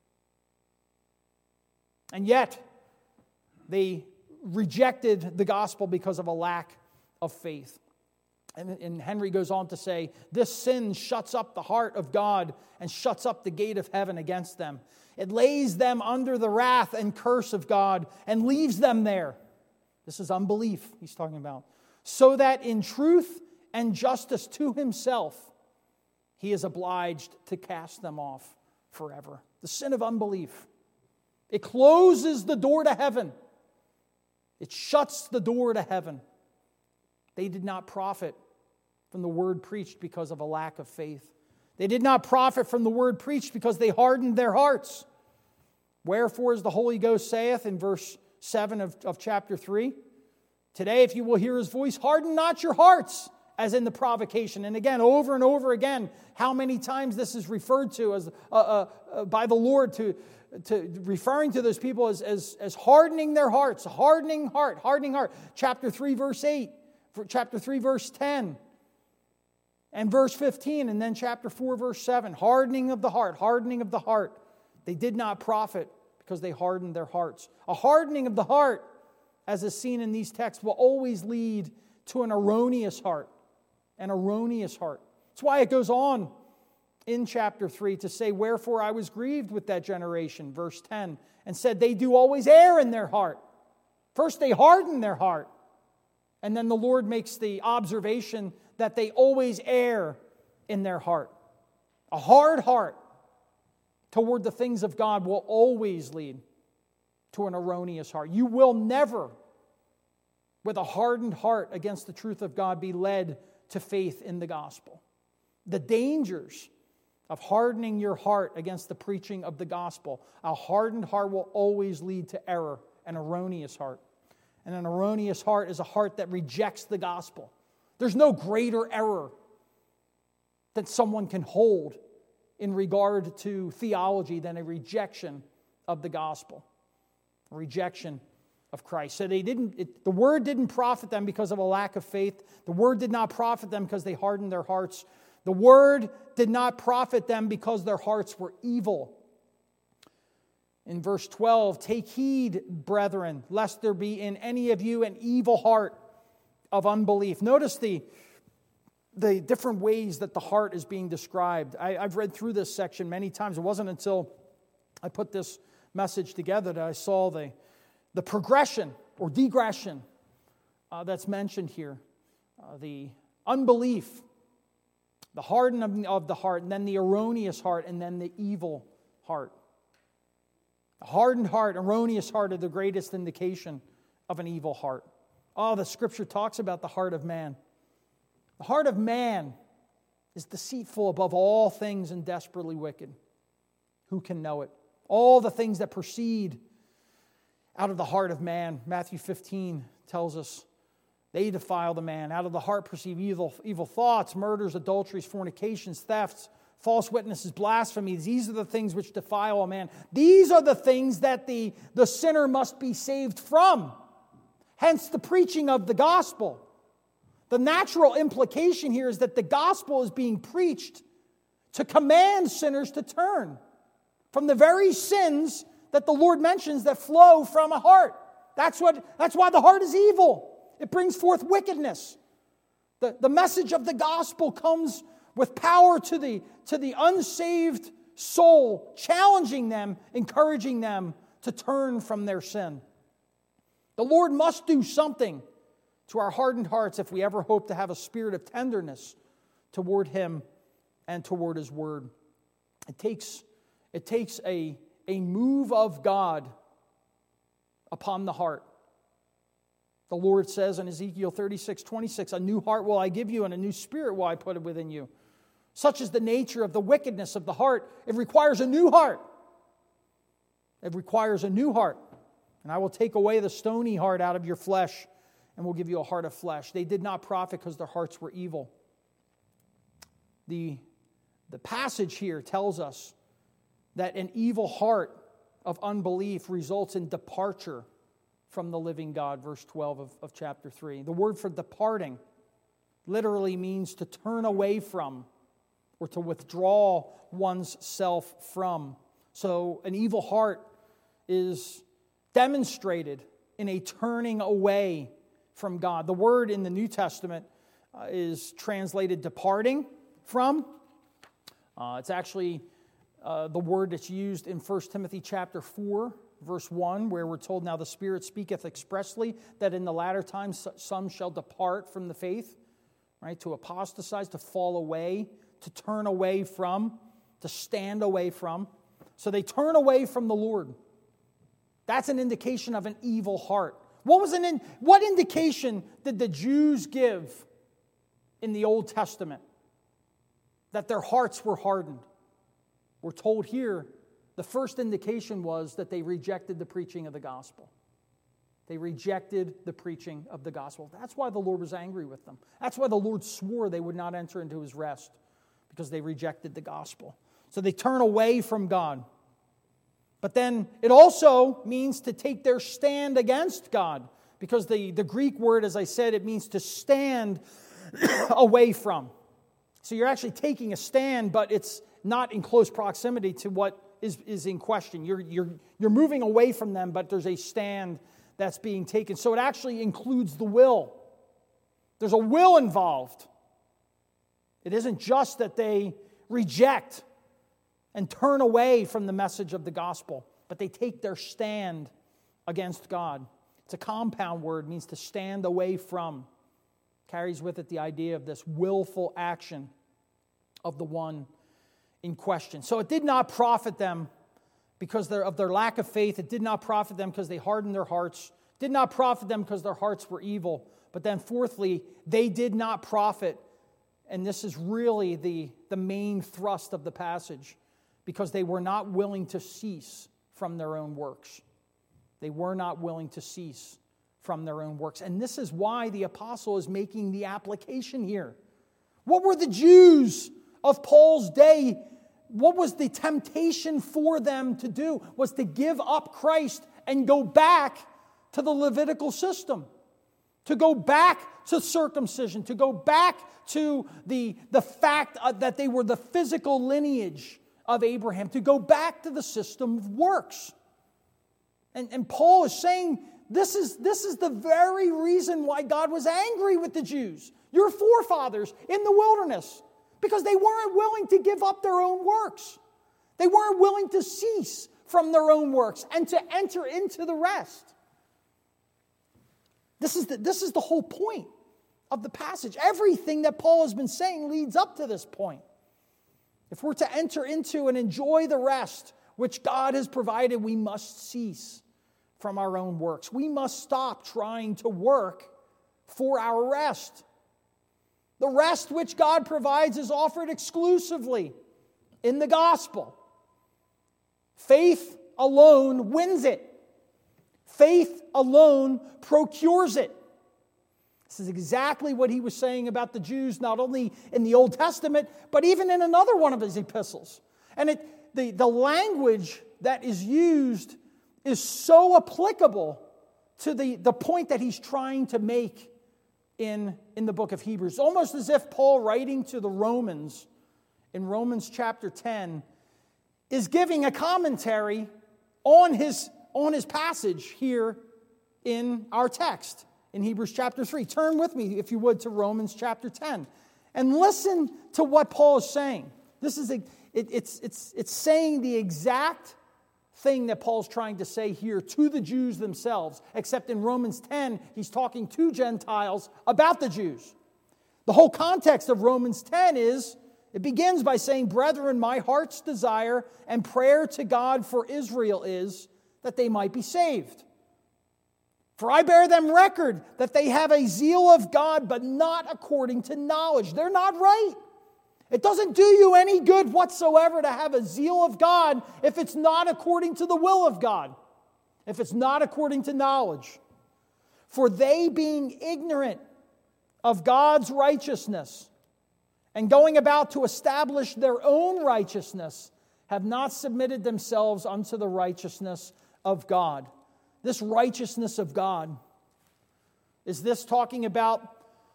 And yet, they rejected the gospel because of a lack of faith. And, and Henry goes on to say, this sin shuts up the heart of God and shuts up the gate of heaven against them. It lays them under the wrath and curse of God and leaves them there. This is unbelief he's talking about. So that in truth and justice to himself, he is obliged to cast them off forever. The sin of unbelief. It closes the door to heaven. It shuts the door to heaven. They did not profit from the word preached because of a lack of faith. They did not profit from the word preached because they hardened their hearts. Wherefore, as the Holy Ghost saith in verse seven of, of chapter three, today if you will hear his voice, harden not your hearts, as in the provocation. And again, over and over again, how many times this is referred to as uh, uh, uh, by the Lord to, to referring to those people as, as, as hardening their hearts, hardening heart, hardening heart. Chapter three, verse eight, chapter three, verse ten, and verse fifteen, and then chapter four, verse seven, hardening of the heart, hardening of the heart. They did not profit because they hardened their hearts. A hardening of the heart, as is seen in these texts, will always lead to an erroneous heart. An erroneous heart. That's why it goes on in chapter three to say, wherefore I was grieved with that generation, verse ten, and said, they do always err in their heart. First they harden their heart, and then the Lord makes the observation that they always err in their heart. A hard heart toward the things of God will always lead to an erroneous heart. You will never, with a hardened heart against the truth of God, be led to faith in the gospel. The dangers of hardening your heart against the preaching of the gospel. A hardened heart will always lead to error, an erroneous heart. And an erroneous heart is a heart that rejects the gospel. There's no greater error that someone can hold in regard to theology than a rejection of the gospel, a rejection of Christ. So they didn't. It, the word didn't profit them because of a lack of faith. The word did not profit them because they hardened their hearts. The word did not profit them because their hearts were evil. In verse twelve, take heed, brethren, lest there be in any of you an evil heart of unbelief. Notice the, the different ways that the heart is being described. I, I've read through this section many times. It wasn't until I put this message together that I saw the, the progression or digression uh, that's mentioned here. Uh, the unbelief, the hardening of the heart, and then the erroneous heart, and then the evil heart. A hardened heart, erroneous heart are the greatest indication of an evil heart. Oh, the Scripture talks about the heart of man. The heart of man is deceitful above all things and desperately wicked. Who can know it? All the things that proceed out of the heart of man. Matthew fifteen tells us, they defile the man. Out of the heart proceed evil, evil thoughts, murders, adulteries, fornications, thefts, false witnesses, blasphemies. These are the things which defile a man. These are the things that the, the sinner must be saved from. Hence the preaching of the gospel. The natural implication here is that the gospel is being preached to command sinners to turn from the very sins that the Lord mentions that flow from a heart. That's what. That's why the heart is evil. It brings forth wickedness. The, the message of the gospel comes with power to the, to the unsaved soul, challenging them, encouraging them to turn from their sin. The Lord must do something to our hardened hearts if we ever hope to have a spirit of tenderness toward Him and toward His Word. It takes, it takes a, a move of God upon the heart. The Lord says in Ezekiel thirty-six twenty-six, a new heart will I give you, and a new spirit will I put within you. Such is the nature of the wickedness of the heart. It requires a new heart. It requires a new heart. And I will take away the stony heart out of your flesh, and will give you a heart of flesh. They did not profit because their hearts were evil. The, the passage here tells us that an evil heart of unbelief results in departure from the living God, verse twelve of, of chapter three. The word for departing literally means to turn away from or to withdraw one's self from. So an evil heart is demonstrated in a turning away from God. The word in the New Testament uh, is translated departing from. Uh, it's actually uh, the word that's used in First Timothy chapter four, verse one, where we're told, now the Spirit speaketh expressly that in the latter times some shall depart from the faith, right? To apostatize, to fall away, to turn away from, to stand away from. So they turn away from the Lord. That's an indication of an evil heart. What was an in, what indication did the Jews give in the Old Testament that their hearts were hardened? We're told here the first indication was that they rejected the preaching of the gospel. They rejected the preaching of the gospel. That's why the Lord was angry with them. That's why the Lord swore they would not enter into His rest, because they rejected the gospel. So they turn away from God. But then it also means to take their stand against God, because the, the Greek word, as I said, it means to stand away from. So you're actually taking a stand, but it's not in close proximity to what is, is in question. You're, you're, you're moving away from them, but there's a stand that's being taken. So it actually includes the will. There's a will involved. It isn't just that they reject and turn away from the message of the gospel, but they take their stand against God. It's a compound word, means to stand away from. Carries with it the idea of this willful action of the one in question. So it did not profit them because of their lack of faith. It did not profit them because they hardened their hearts. It did not profit them because their hearts were evil. But then fourthly, they did not profit, and this is really the, the main thrust of the passage, because they were not willing to cease from their own works. They were not willing to cease from their own works. And this is why the apostle is making the application here. What were the Jews of Paul's day? What was the temptation for them to do? Was to give up Christ and go back to the Levitical system, to go back to circumcision, to go back to the, the fact that they were the physical lineage of Abraham, to go back to the system of works. And, and Paul is saying this is, this is the very reason why God was angry with the Jews, your forefathers in the wilderness, because they weren't willing to give up their own works. They weren't willing to cease from their own works and to enter into the rest. This is the, this is the whole point of the passage. Everything that Paul has been saying leads up to this point. If we're to enter into and enjoy the rest which God has provided, we must cease from our own works. We must stop trying to work for our rest. The rest which God provides is offered exclusively in the gospel. Faith alone wins it. Faith alone procures it. This is exactly what he was saying about the Jews, not only in the Old Testament, but even in another one of his epistles. And it, the, the language that is used is so applicable to the, the point that he's trying to make in, in the book of Hebrews. Almost as if Paul, writing to the Romans in Romans chapter ten, is giving a commentary on his, on his passage here in our text in Hebrews chapter three. Turn with me, if you would, to Romans chapter ten. And listen to what Paul is saying. This is a, it, it's, it's, it's saying the exact thing that Paul's trying to say here to the Jews themselves, except in Romans ten, he's talking to Gentiles about the Jews. The whole context of Romans ten is, it begins by saying, "Brethren, my heart's desire and prayer to God for Israel is that they might be saved. For I bear them record that they have a zeal of God, but not according to knowledge." They're not right. It doesn't do you any good whatsoever to have a zeal of God if it's not according to the will of God, if it's not according to knowledge. "For they, being ignorant of God's righteousness and going about to establish their own righteousness, have not submitted themselves unto the righteousness of God." This righteousness of God, is this talking about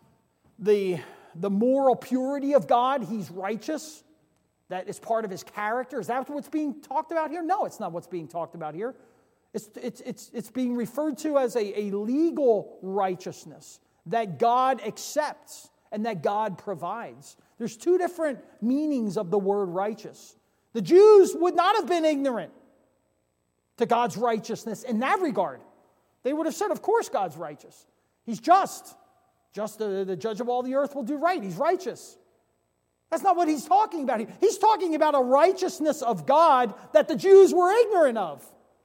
the, the moral purity of God? He's righteous. That is part of his character. Is that what's being talked about here? No, it's not what's being talked about here. It's, it's, it's, it's being referred to as a, a legal righteousness that God accepts and that God provides. There's two different meanings of the word righteous. The Jews would not have been ignorant to God's righteousness in that regard. They would have said, of course God's righteous. He's just. Just the, the judge of all the earth will do right. He's righteous. That's not what he's talking about here. He's talking about a righteousness of God that the Jews were ignorant of.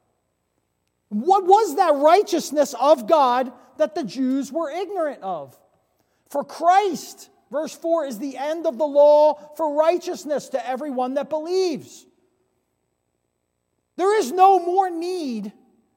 What was that righteousness of God that the Jews were ignorant of? For Christ, verse four, is the end of the law for righteousness to everyone that believes. There is no more need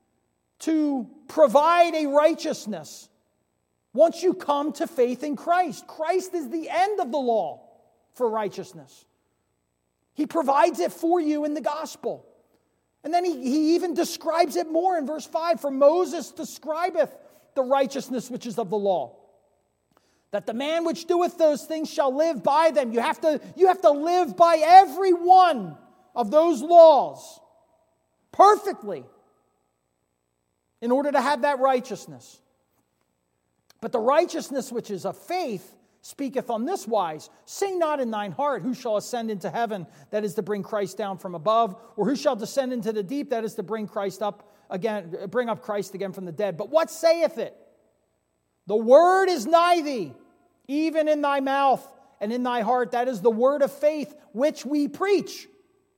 to provide a righteousness once you come to faith in Christ. Christ is the end of the law for righteousness. He provides it for you in the gospel. And then he, he even describes it more in verse five. "For Moses describeth the righteousness which is of the law, that the man which doeth those things shall live by them." You have to, you have to live by every one of those laws perfectly in order to have that righteousness. "But the righteousness which is of faith speaketh on this wise, say not in thine heart, who shall ascend into heaven, that is to bring Christ down from above, or who shall descend into the deep, that is to bring Christ up again, bring up Christ again from the dead. But what saith it? The word is nigh thee, even in thy mouth and in thy heart, that is the word of faith which we preach.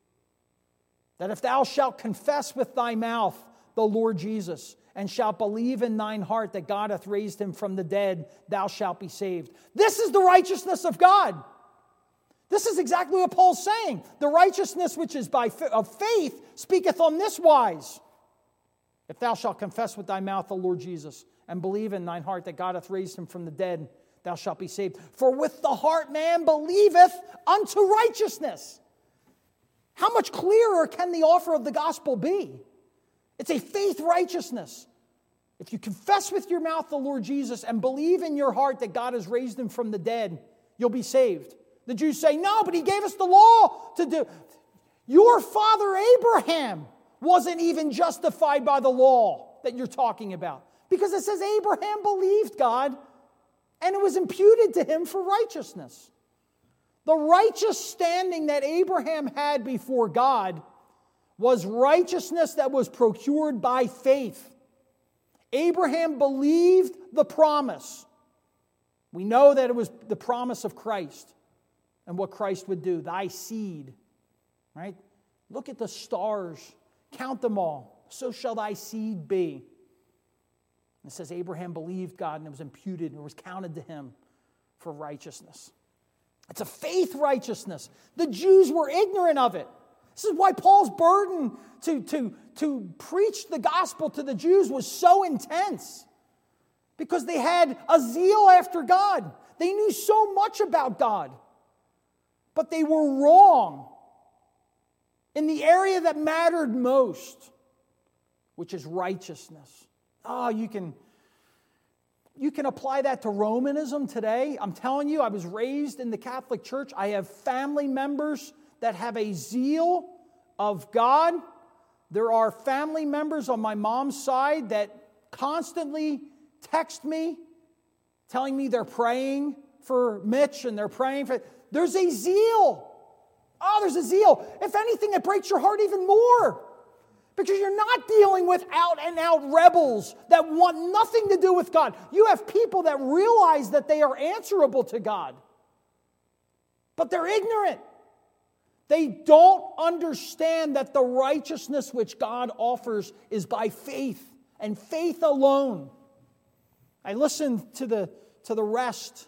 That if thou shalt confess with thy mouth the Lord Jesus, and shalt believe in thine heart that God hath raised him from the dead, thou shalt be saved. This is the righteousness of God. This is exactly what Paul's saying. The righteousness which is by fa- of faith speaketh on this wise. If thou shalt confess with thy mouth the Lord Jesus, and believe in thine heart that God hath raised him from the dead, thou shalt be saved. For with the heart man believeth unto righteousness. How much clearer can the offer of the gospel be? It's a faith righteousness. If you confess with your mouth the Lord Jesus and believe in your heart that God has raised him from the dead, you'll be saved. The Jews say, no, but he gave us the law to do. Your father Abraham wasn't even justified by the law that you're talking about. Because it says Abraham believed God and it was imputed to him for righteousness. The righteous standing that Abraham had before God was righteousness that was procured by faith. Abraham believed the promise. We know that it was the promise of Christ and what Christ would do. Thy seed, right? Look at the stars. Count them all. So shall thy seed be. It says Abraham believed God and it was imputed and it was counted to him for righteousness. It's a faith righteousness. The Jews were ignorant of it. This is why Paul's burden to, to, to preach the gospel to the Jews was so intense. Because they had a zeal after God. They knew so much about God. But they were wrong in the area that mattered most, which is righteousness. Oh, you can, you can apply that to Romanism today. I'm telling you, I was raised in the Catholic Church. I have family members that have a zeal of God. There are family members on my mom's side that constantly text me, telling me they're praying for Mitch and they're praying for... There's a zeal. Oh, there's a zeal. If anything, it breaks your heart even more. Because you're not dealing with out-and-out rebels that want nothing to do with God. You have people that realize that they are answerable to God. But they're ignorant. They don't understand that the righteousness which God offers is by faith, and faith alone. I listened to the, to the rest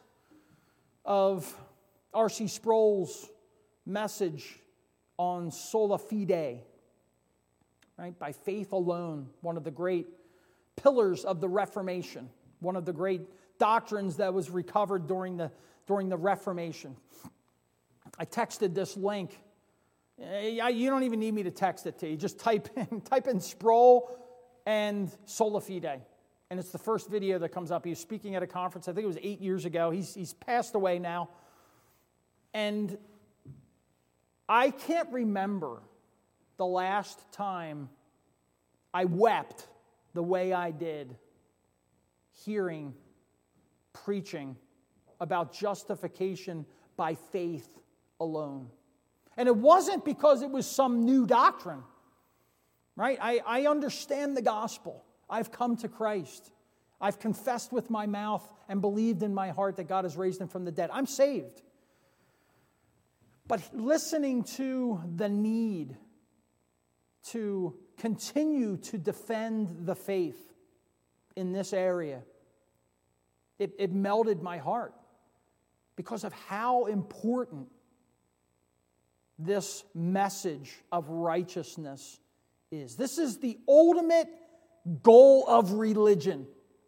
of R C Sproul's message on sola fide, right? By faith alone, one of the great pillars of the Reformation, one of the great doctrines that was recovered during the, during the Reformation. I texted this link. You don't even need me to text it to you. Just type in, type in Sproul and sola fide. And it's the first video that comes up. He was speaking at a conference, I think it was eight years ago. He's, he's passed away now. And I can't remember the last time I wept the way I did hearing, preaching about justification by faith alone. And it wasn't because it was some new doctrine, right? I, I understand the gospel. I've come to Christ. I've confessed with my mouth and believed in my heart that God has raised him from the dead. I'm saved. But listening to the need to continue to defend the faith in this area, it, it melted my heart because of how important this message of righteousness is. This is the ultimate goal of religion,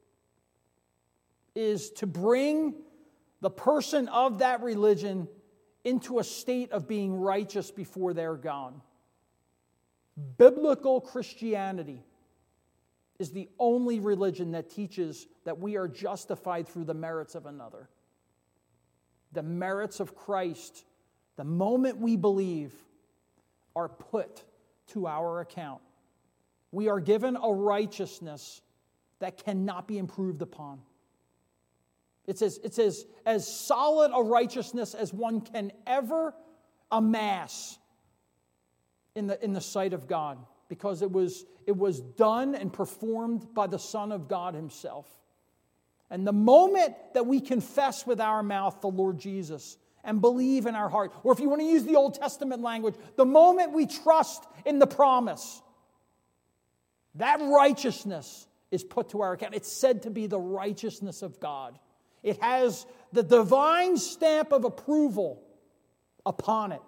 is to bring the person of that religion into a state of being righteous before their God. Biblical Christianity is the only religion that teaches that we are justified through the merits of another. The merits of Christ, the moment we believe, are put to our account. We are given a righteousness that cannot be improved upon. It's as, it's as, as solid a righteousness as one can ever amass in the, in the sight of God, because it was, it was done and performed by the Son of God himself. And the moment that we confess with our mouth the Lord Jesus and believe in our heart. Or if you want to use the Old Testament language, the moment we trust in the promise, that righteousness is put to our account. It's said to be the righteousness of God. It has the divine stamp of approval upon it.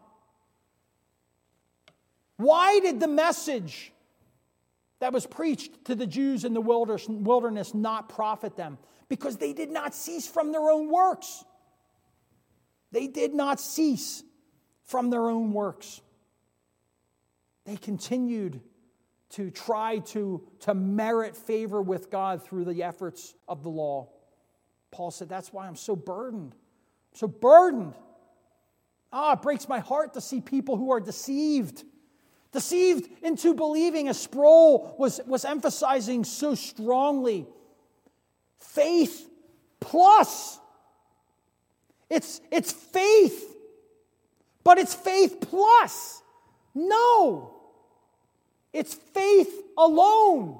Why did the message that was preached to the Jews in the wilderness not profit them? Because they did not cease from their own works. They did not cease from their own works. They continued to try to, to merit favor with God through the efforts of the law. Paul said, that's why I'm so burdened. I'm so burdened. Ah, it breaks my heart to see people who are deceived. Deceived into believing, as Sproul was, was emphasizing so strongly. Faith plus. It's, it's faith, but it's faith plus. No. It's faith alone.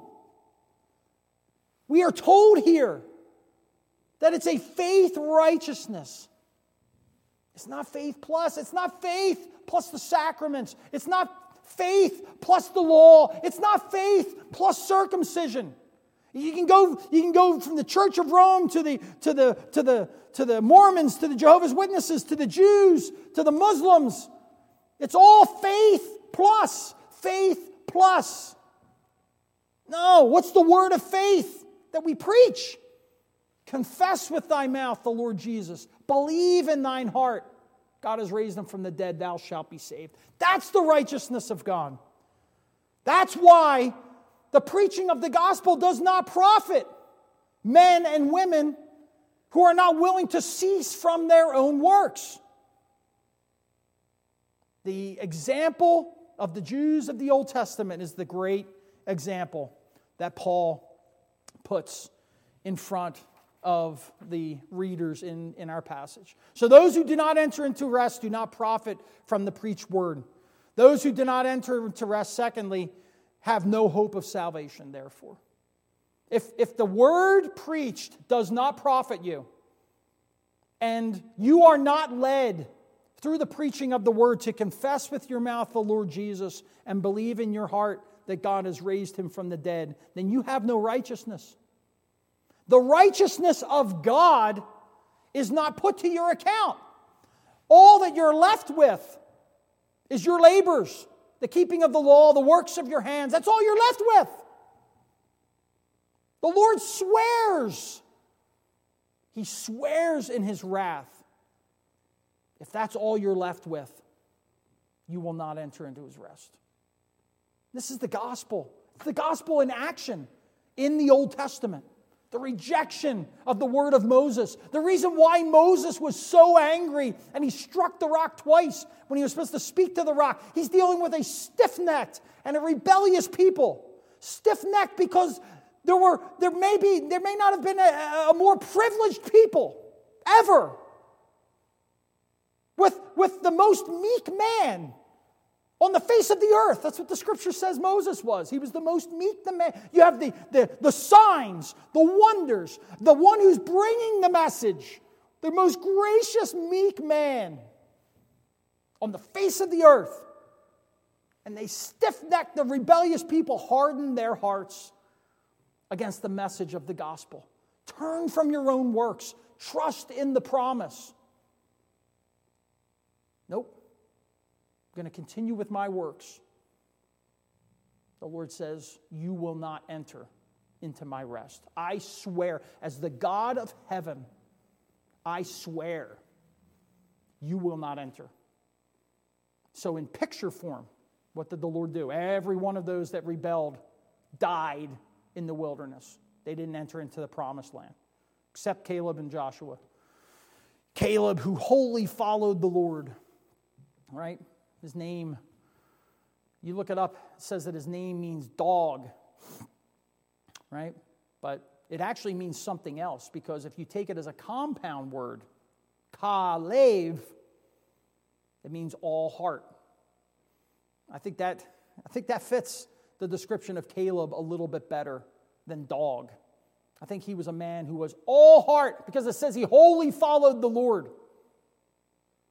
We are told here that it's a faith righteousness. It's not faith plus. It's not faith plus the sacraments. It's not faith plus the law. It's not faith plus circumcision. You can go, you can go from the Church of Rome to the, to the, to the, to the Mormons, to the Jehovah's Witnesses, to the Jews, to the Muslims. It's all faith plus. Faith plus. No, what's the word of faith that we preach? Confess with thy mouth the Lord Jesus. Believe in thine heart. God has raised him from the dead, thou shalt be saved. That's the righteousness of God. That's why the preaching of the gospel does not profit men and women who are not willing to cease from their own works. The example of the Jews of the Old Testament is the great example that Paul puts in front of the readers in, in our passage. So those who do not enter into rest do not profit from the preached word. Those who do not enter into rest, secondly, have no hope of salvation, therefore. If, if the word preached does not profit you, and you are not led through the preaching of the word to confess with your mouth the Lord Jesus and believe in your heart that God has raised him from the dead, then you have no righteousness. The righteousness of God is not put to your account. All that you're left with is your labors, the keeping of the law, the works of your hands. That's all you're left with. The Lord swears. He swears in his wrath. If that's all you're left with, you will not enter into his rest. This is the gospel. It's the gospel in action in the Old Testament. The rejection of the word of Moses. The reason why Moses was so angry and he struck the rock twice when he was supposed to speak to the rock. He's dealing with a stiff-necked and a rebellious people. Stiff-necked because there were there may be there may not have been a, a more privileged people ever. With, with the most meek man on the face of the earth. That's what the scripture says Moses was. He was the most meek the man. You have the, the, the signs, the wonders, the one who's bringing the message, the most gracious, meek man on the face of the earth. And they stiff-necked, the rebellious people hardened their hearts against the message of the gospel. Turn from your own works. Trust in the promise. Nope. I'm going to continue with my works. The Lord says, you will not enter into my rest. I swear, as the God of heaven, I swear, you will not enter. So in picture form, what did the Lord do? Every one of those that rebelled died in the wilderness. They didn't enter into the promised land, except Caleb and Joshua. Caleb, who wholly followed the Lord. Right? His name, you look it up, it says that his name means dog. Right? But it actually means something else, because if you take it as a compound word, Kalev, it means all heart. I think that I think that fits the description of Caleb a little bit better than dog. I think he was a man who was all heart, because it says he wholly followed the Lord.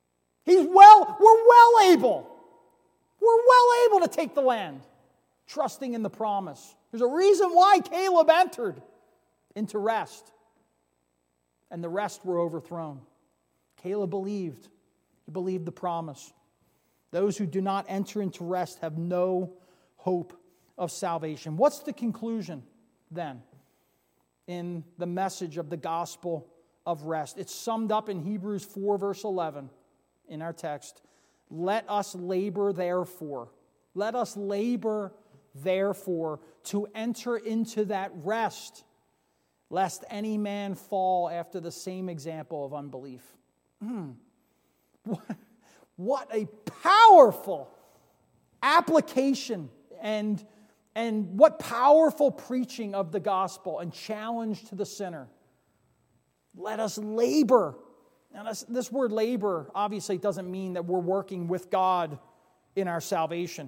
He's well, we're well able. We're well able to take the land, trusting in the promise. There's a reason why Caleb entered into rest, and the rest were overthrown. Caleb believed. He believed the promise. Those who do not enter into rest have no hope of salvation. What's the conclusion then in the message of the gospel of rest? It's summed up in Hebrews four, verse eleven in our text. Let us labor therefore. Let us labor therefore to enter into that rest, lest any man fall after the same example of unbelief. Hmm. What, what a powerful application and, and what powerful preaching of the gospel and challenge to the sinner. Let us labor. Now, this, this word labor obviously doesn't mean that we're working with God in our salvation.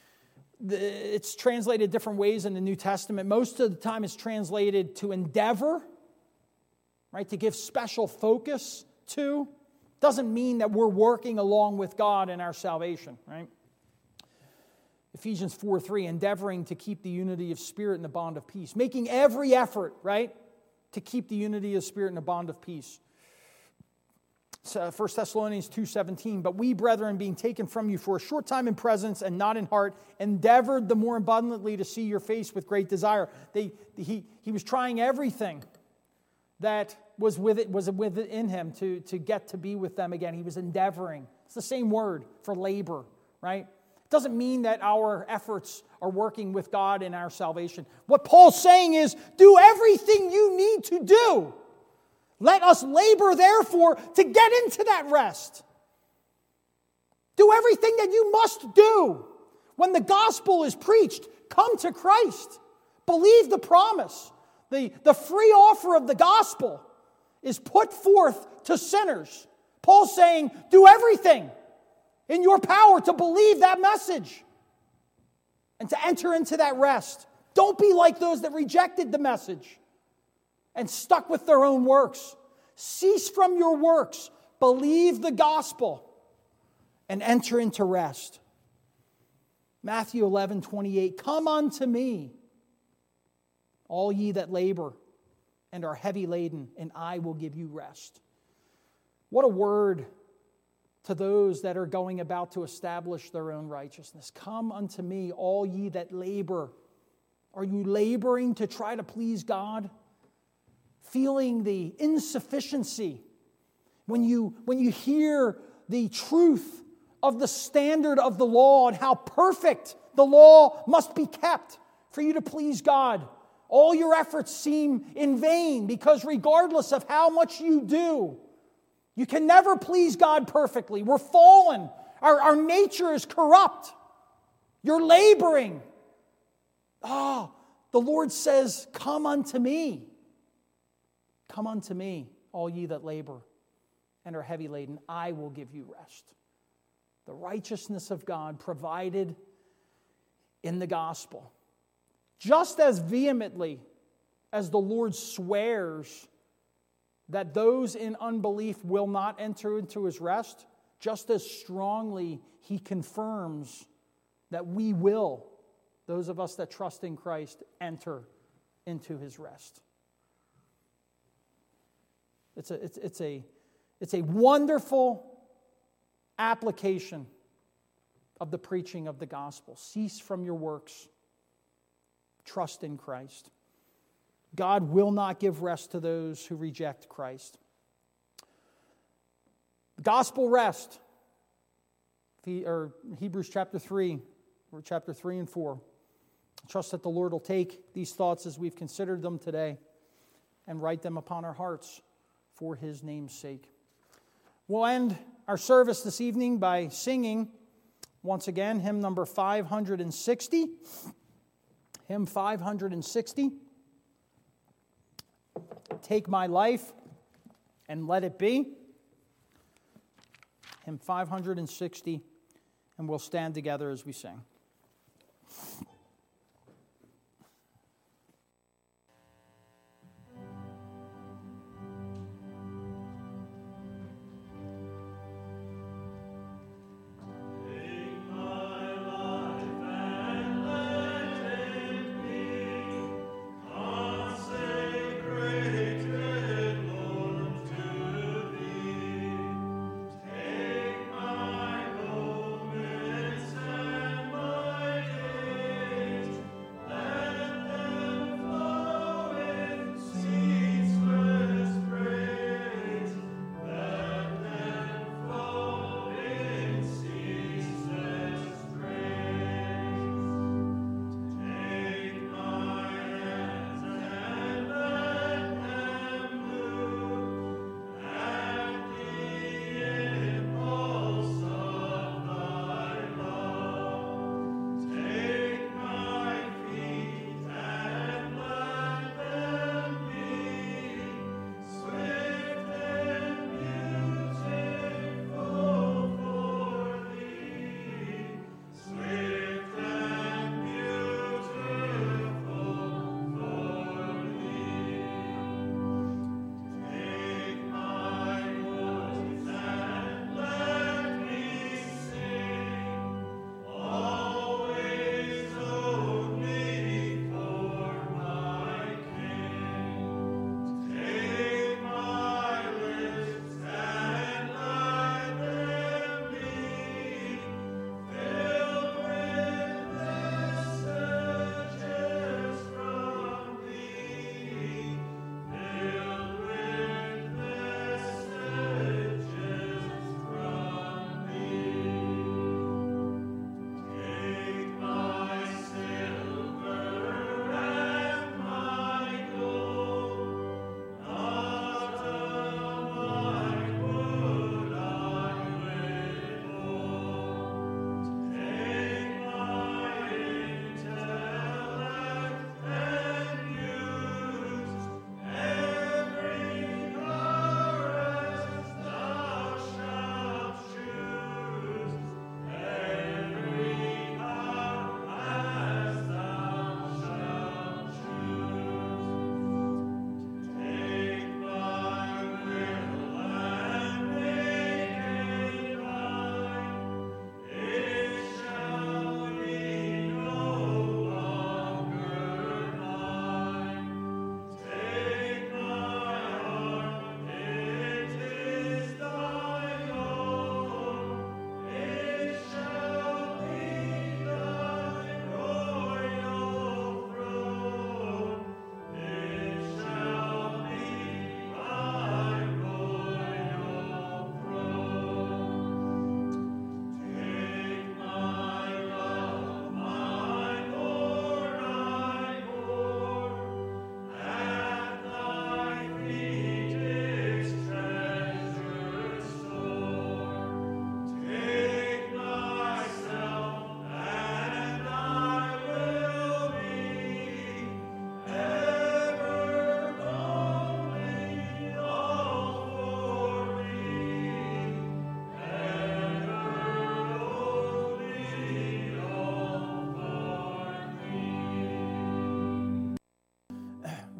It's translated different ways in the New Testament. Most of the time it's translated to endeavor, right? To give special focus to. Doesn't mean that we're working along with God in our salvation, right? Ephesians four three, endeavoring to keep the unity of spirit in the bond of peace. Making every effort, right, to keep the unity of spirit in the bond of peace. So First Thessalonians two seventeen, but we, brethren, being taken from you for a short time in presence and not in heart, endeavored the more abundantly to see your face with great desire. They, he, he was trying everything that was with it, was within him to, to get to be with them again. He was endeavoring. It's the same word for labor, right? It doesn't mean that our efforts are working with God in our salvation. What Paul's saying is, do everything you need to do. Let us labor, therefore, to get into that rest. Do everything that you must do. When the gospel is preached, come to Christ. Believe the promise. The, the free offer of the gospel is put forth to sinners. Paul's saying, do everything in your power to believe that message and to enter into that rest. Don't be like those that rejected the message and stuck with their own works. Cease from your works. Believe the gospel and enter into rest. Matthew eleven twenty-eight, come unto me, all ye that labor and are heavy laden, and I will give you rest. What a word to those that are going about to establish their own righteousness. Come unto me, all ye that labor. Are you laboring to try to please God? Feeling the insufficiency when you, when you hear the truth of the standard of the law and how perfect the law must be kept for you to please God. All your efforts seem in vain because regardless of how much you do, you can never please God perfectly. We're fallen. Our, our nature is corrupt. You're laboring. Oh, the Lord says, come unto me. Come unto me, all ye that labor and are heavy laden. I will give you rest. The righteousness of God provided in the gospel. Just as vehemently as the Lord swears that those in unbelief will not enter into his rest, just as strongly he confirms that we will, those of us that trust in Christ, enter into his rest. It's a, it's, it's a, it's a wonderful application of the preaching of the gospel. Cease from your works. Trust in Christ. God will not give rest to those who reject Christ. Gospel rest, or Hebrews chapter three, or chapter three and four. I trust that the Lord will take these thoughts as we've considered them today and write them upon our hearts for his name's sake. We'll end our service this evening by singing, once again, hymn number five hundred sixty. Hymn five hundred sixty. Take my life and let it be. Hymn five hundred sixty, and we'll stand together as we sing.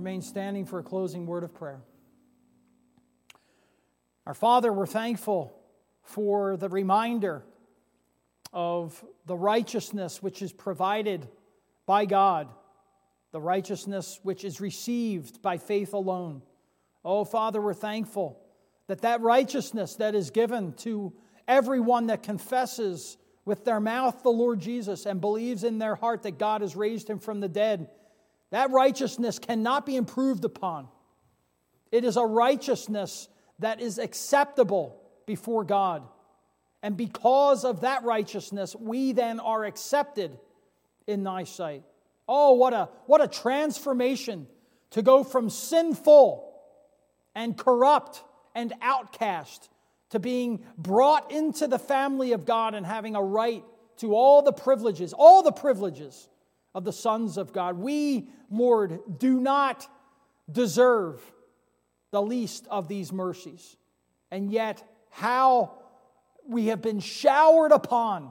Remain standing for a closing word of prayer. Our Father, we're thankful for the reminder of the righteousness which is provided by God, the righteousness which is received by faith alone. Oh, Father, we're thankful that that righteousness that is given to everyone that confesses with their mouth the Lord Jesus and believes in their heart that God has raised him from the dead, that righteousness cannot be improved upon. It is a righteousness that is acceptable before God. And because of that righteousness, we then are accepted in thy sight. Oh, what a, what a transformation to go from sinful and corrupt and outcast to being brought into the family of God and having a right to all the privileges, all the privileges of the sons of God. We, Lord, do not deserve the least of these mercies. And yet, how we have been showered upon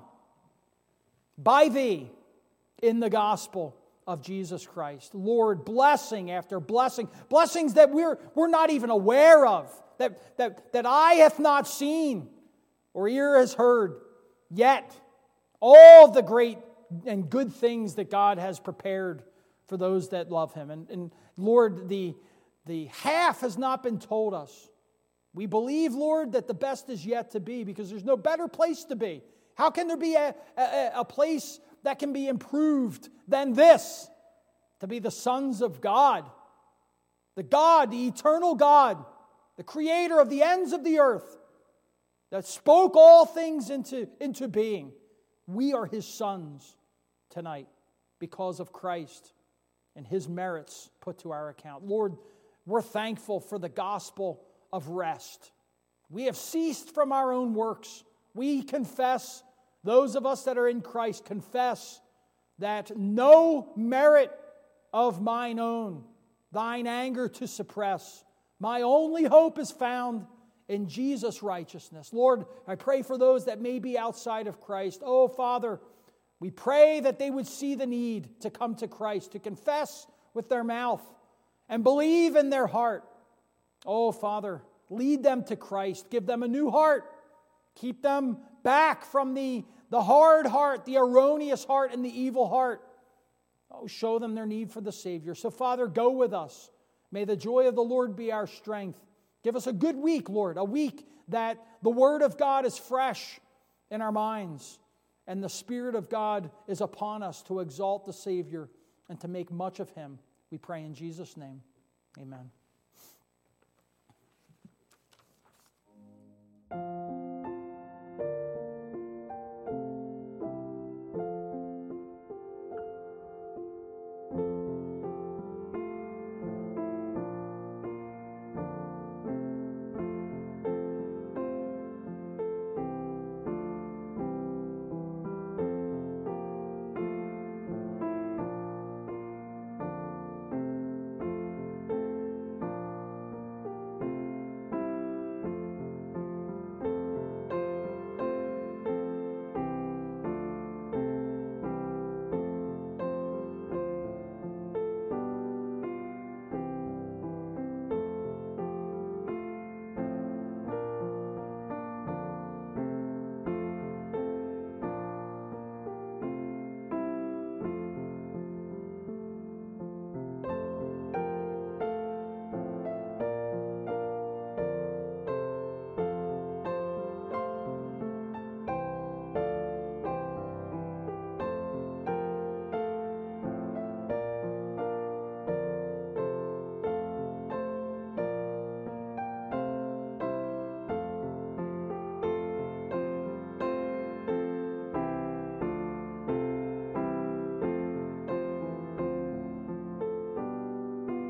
by Thee in the gospel of Jesus Christ. Lord, blessing after blessing, blessings that we're, we're not even aware of, that, that, that eye hath not seen or ear has heard, yet all the great and good things that God has prepared for those that love Him. And, and Lord, the, the half has not been told us. We believe, Lord, that the best is yet to be because there's no better place to be. How can there be a, a, a place that can be improved than this? To be the sons of God. The God, the eternal God, the creator of the ends of the earth, that spoke all things into, into being. We are His sons tonight because of Christ and His merits put to our account. Lord, we're thankful for the gospel of rest. We have ceased from our own works. We confess, those of us that are in Christ confess that no merit of mine own, thine anger to suppress. My only hope is found in Jesus' righteousness. Lord, I pray for those that may be outside of Christ. Oh, Father, we pray that they would see the need to come to Christ, to confess with their mouth and believe in their heart. Oh, Father, lead them to Christ. Give them a new heart. Keep them back from the, the hard heart, the erroneous heart, and the evil heart. Oh, show them their need for the Savior. So, Father, go with us. May the joy of the Lord be our strength. Give us a good week, Lord, a week that the Word of God is fresh in our minds and the Spirit of God is upon us to exalt the Savior and to make much of Him. We pray in Jesus' name. Amen.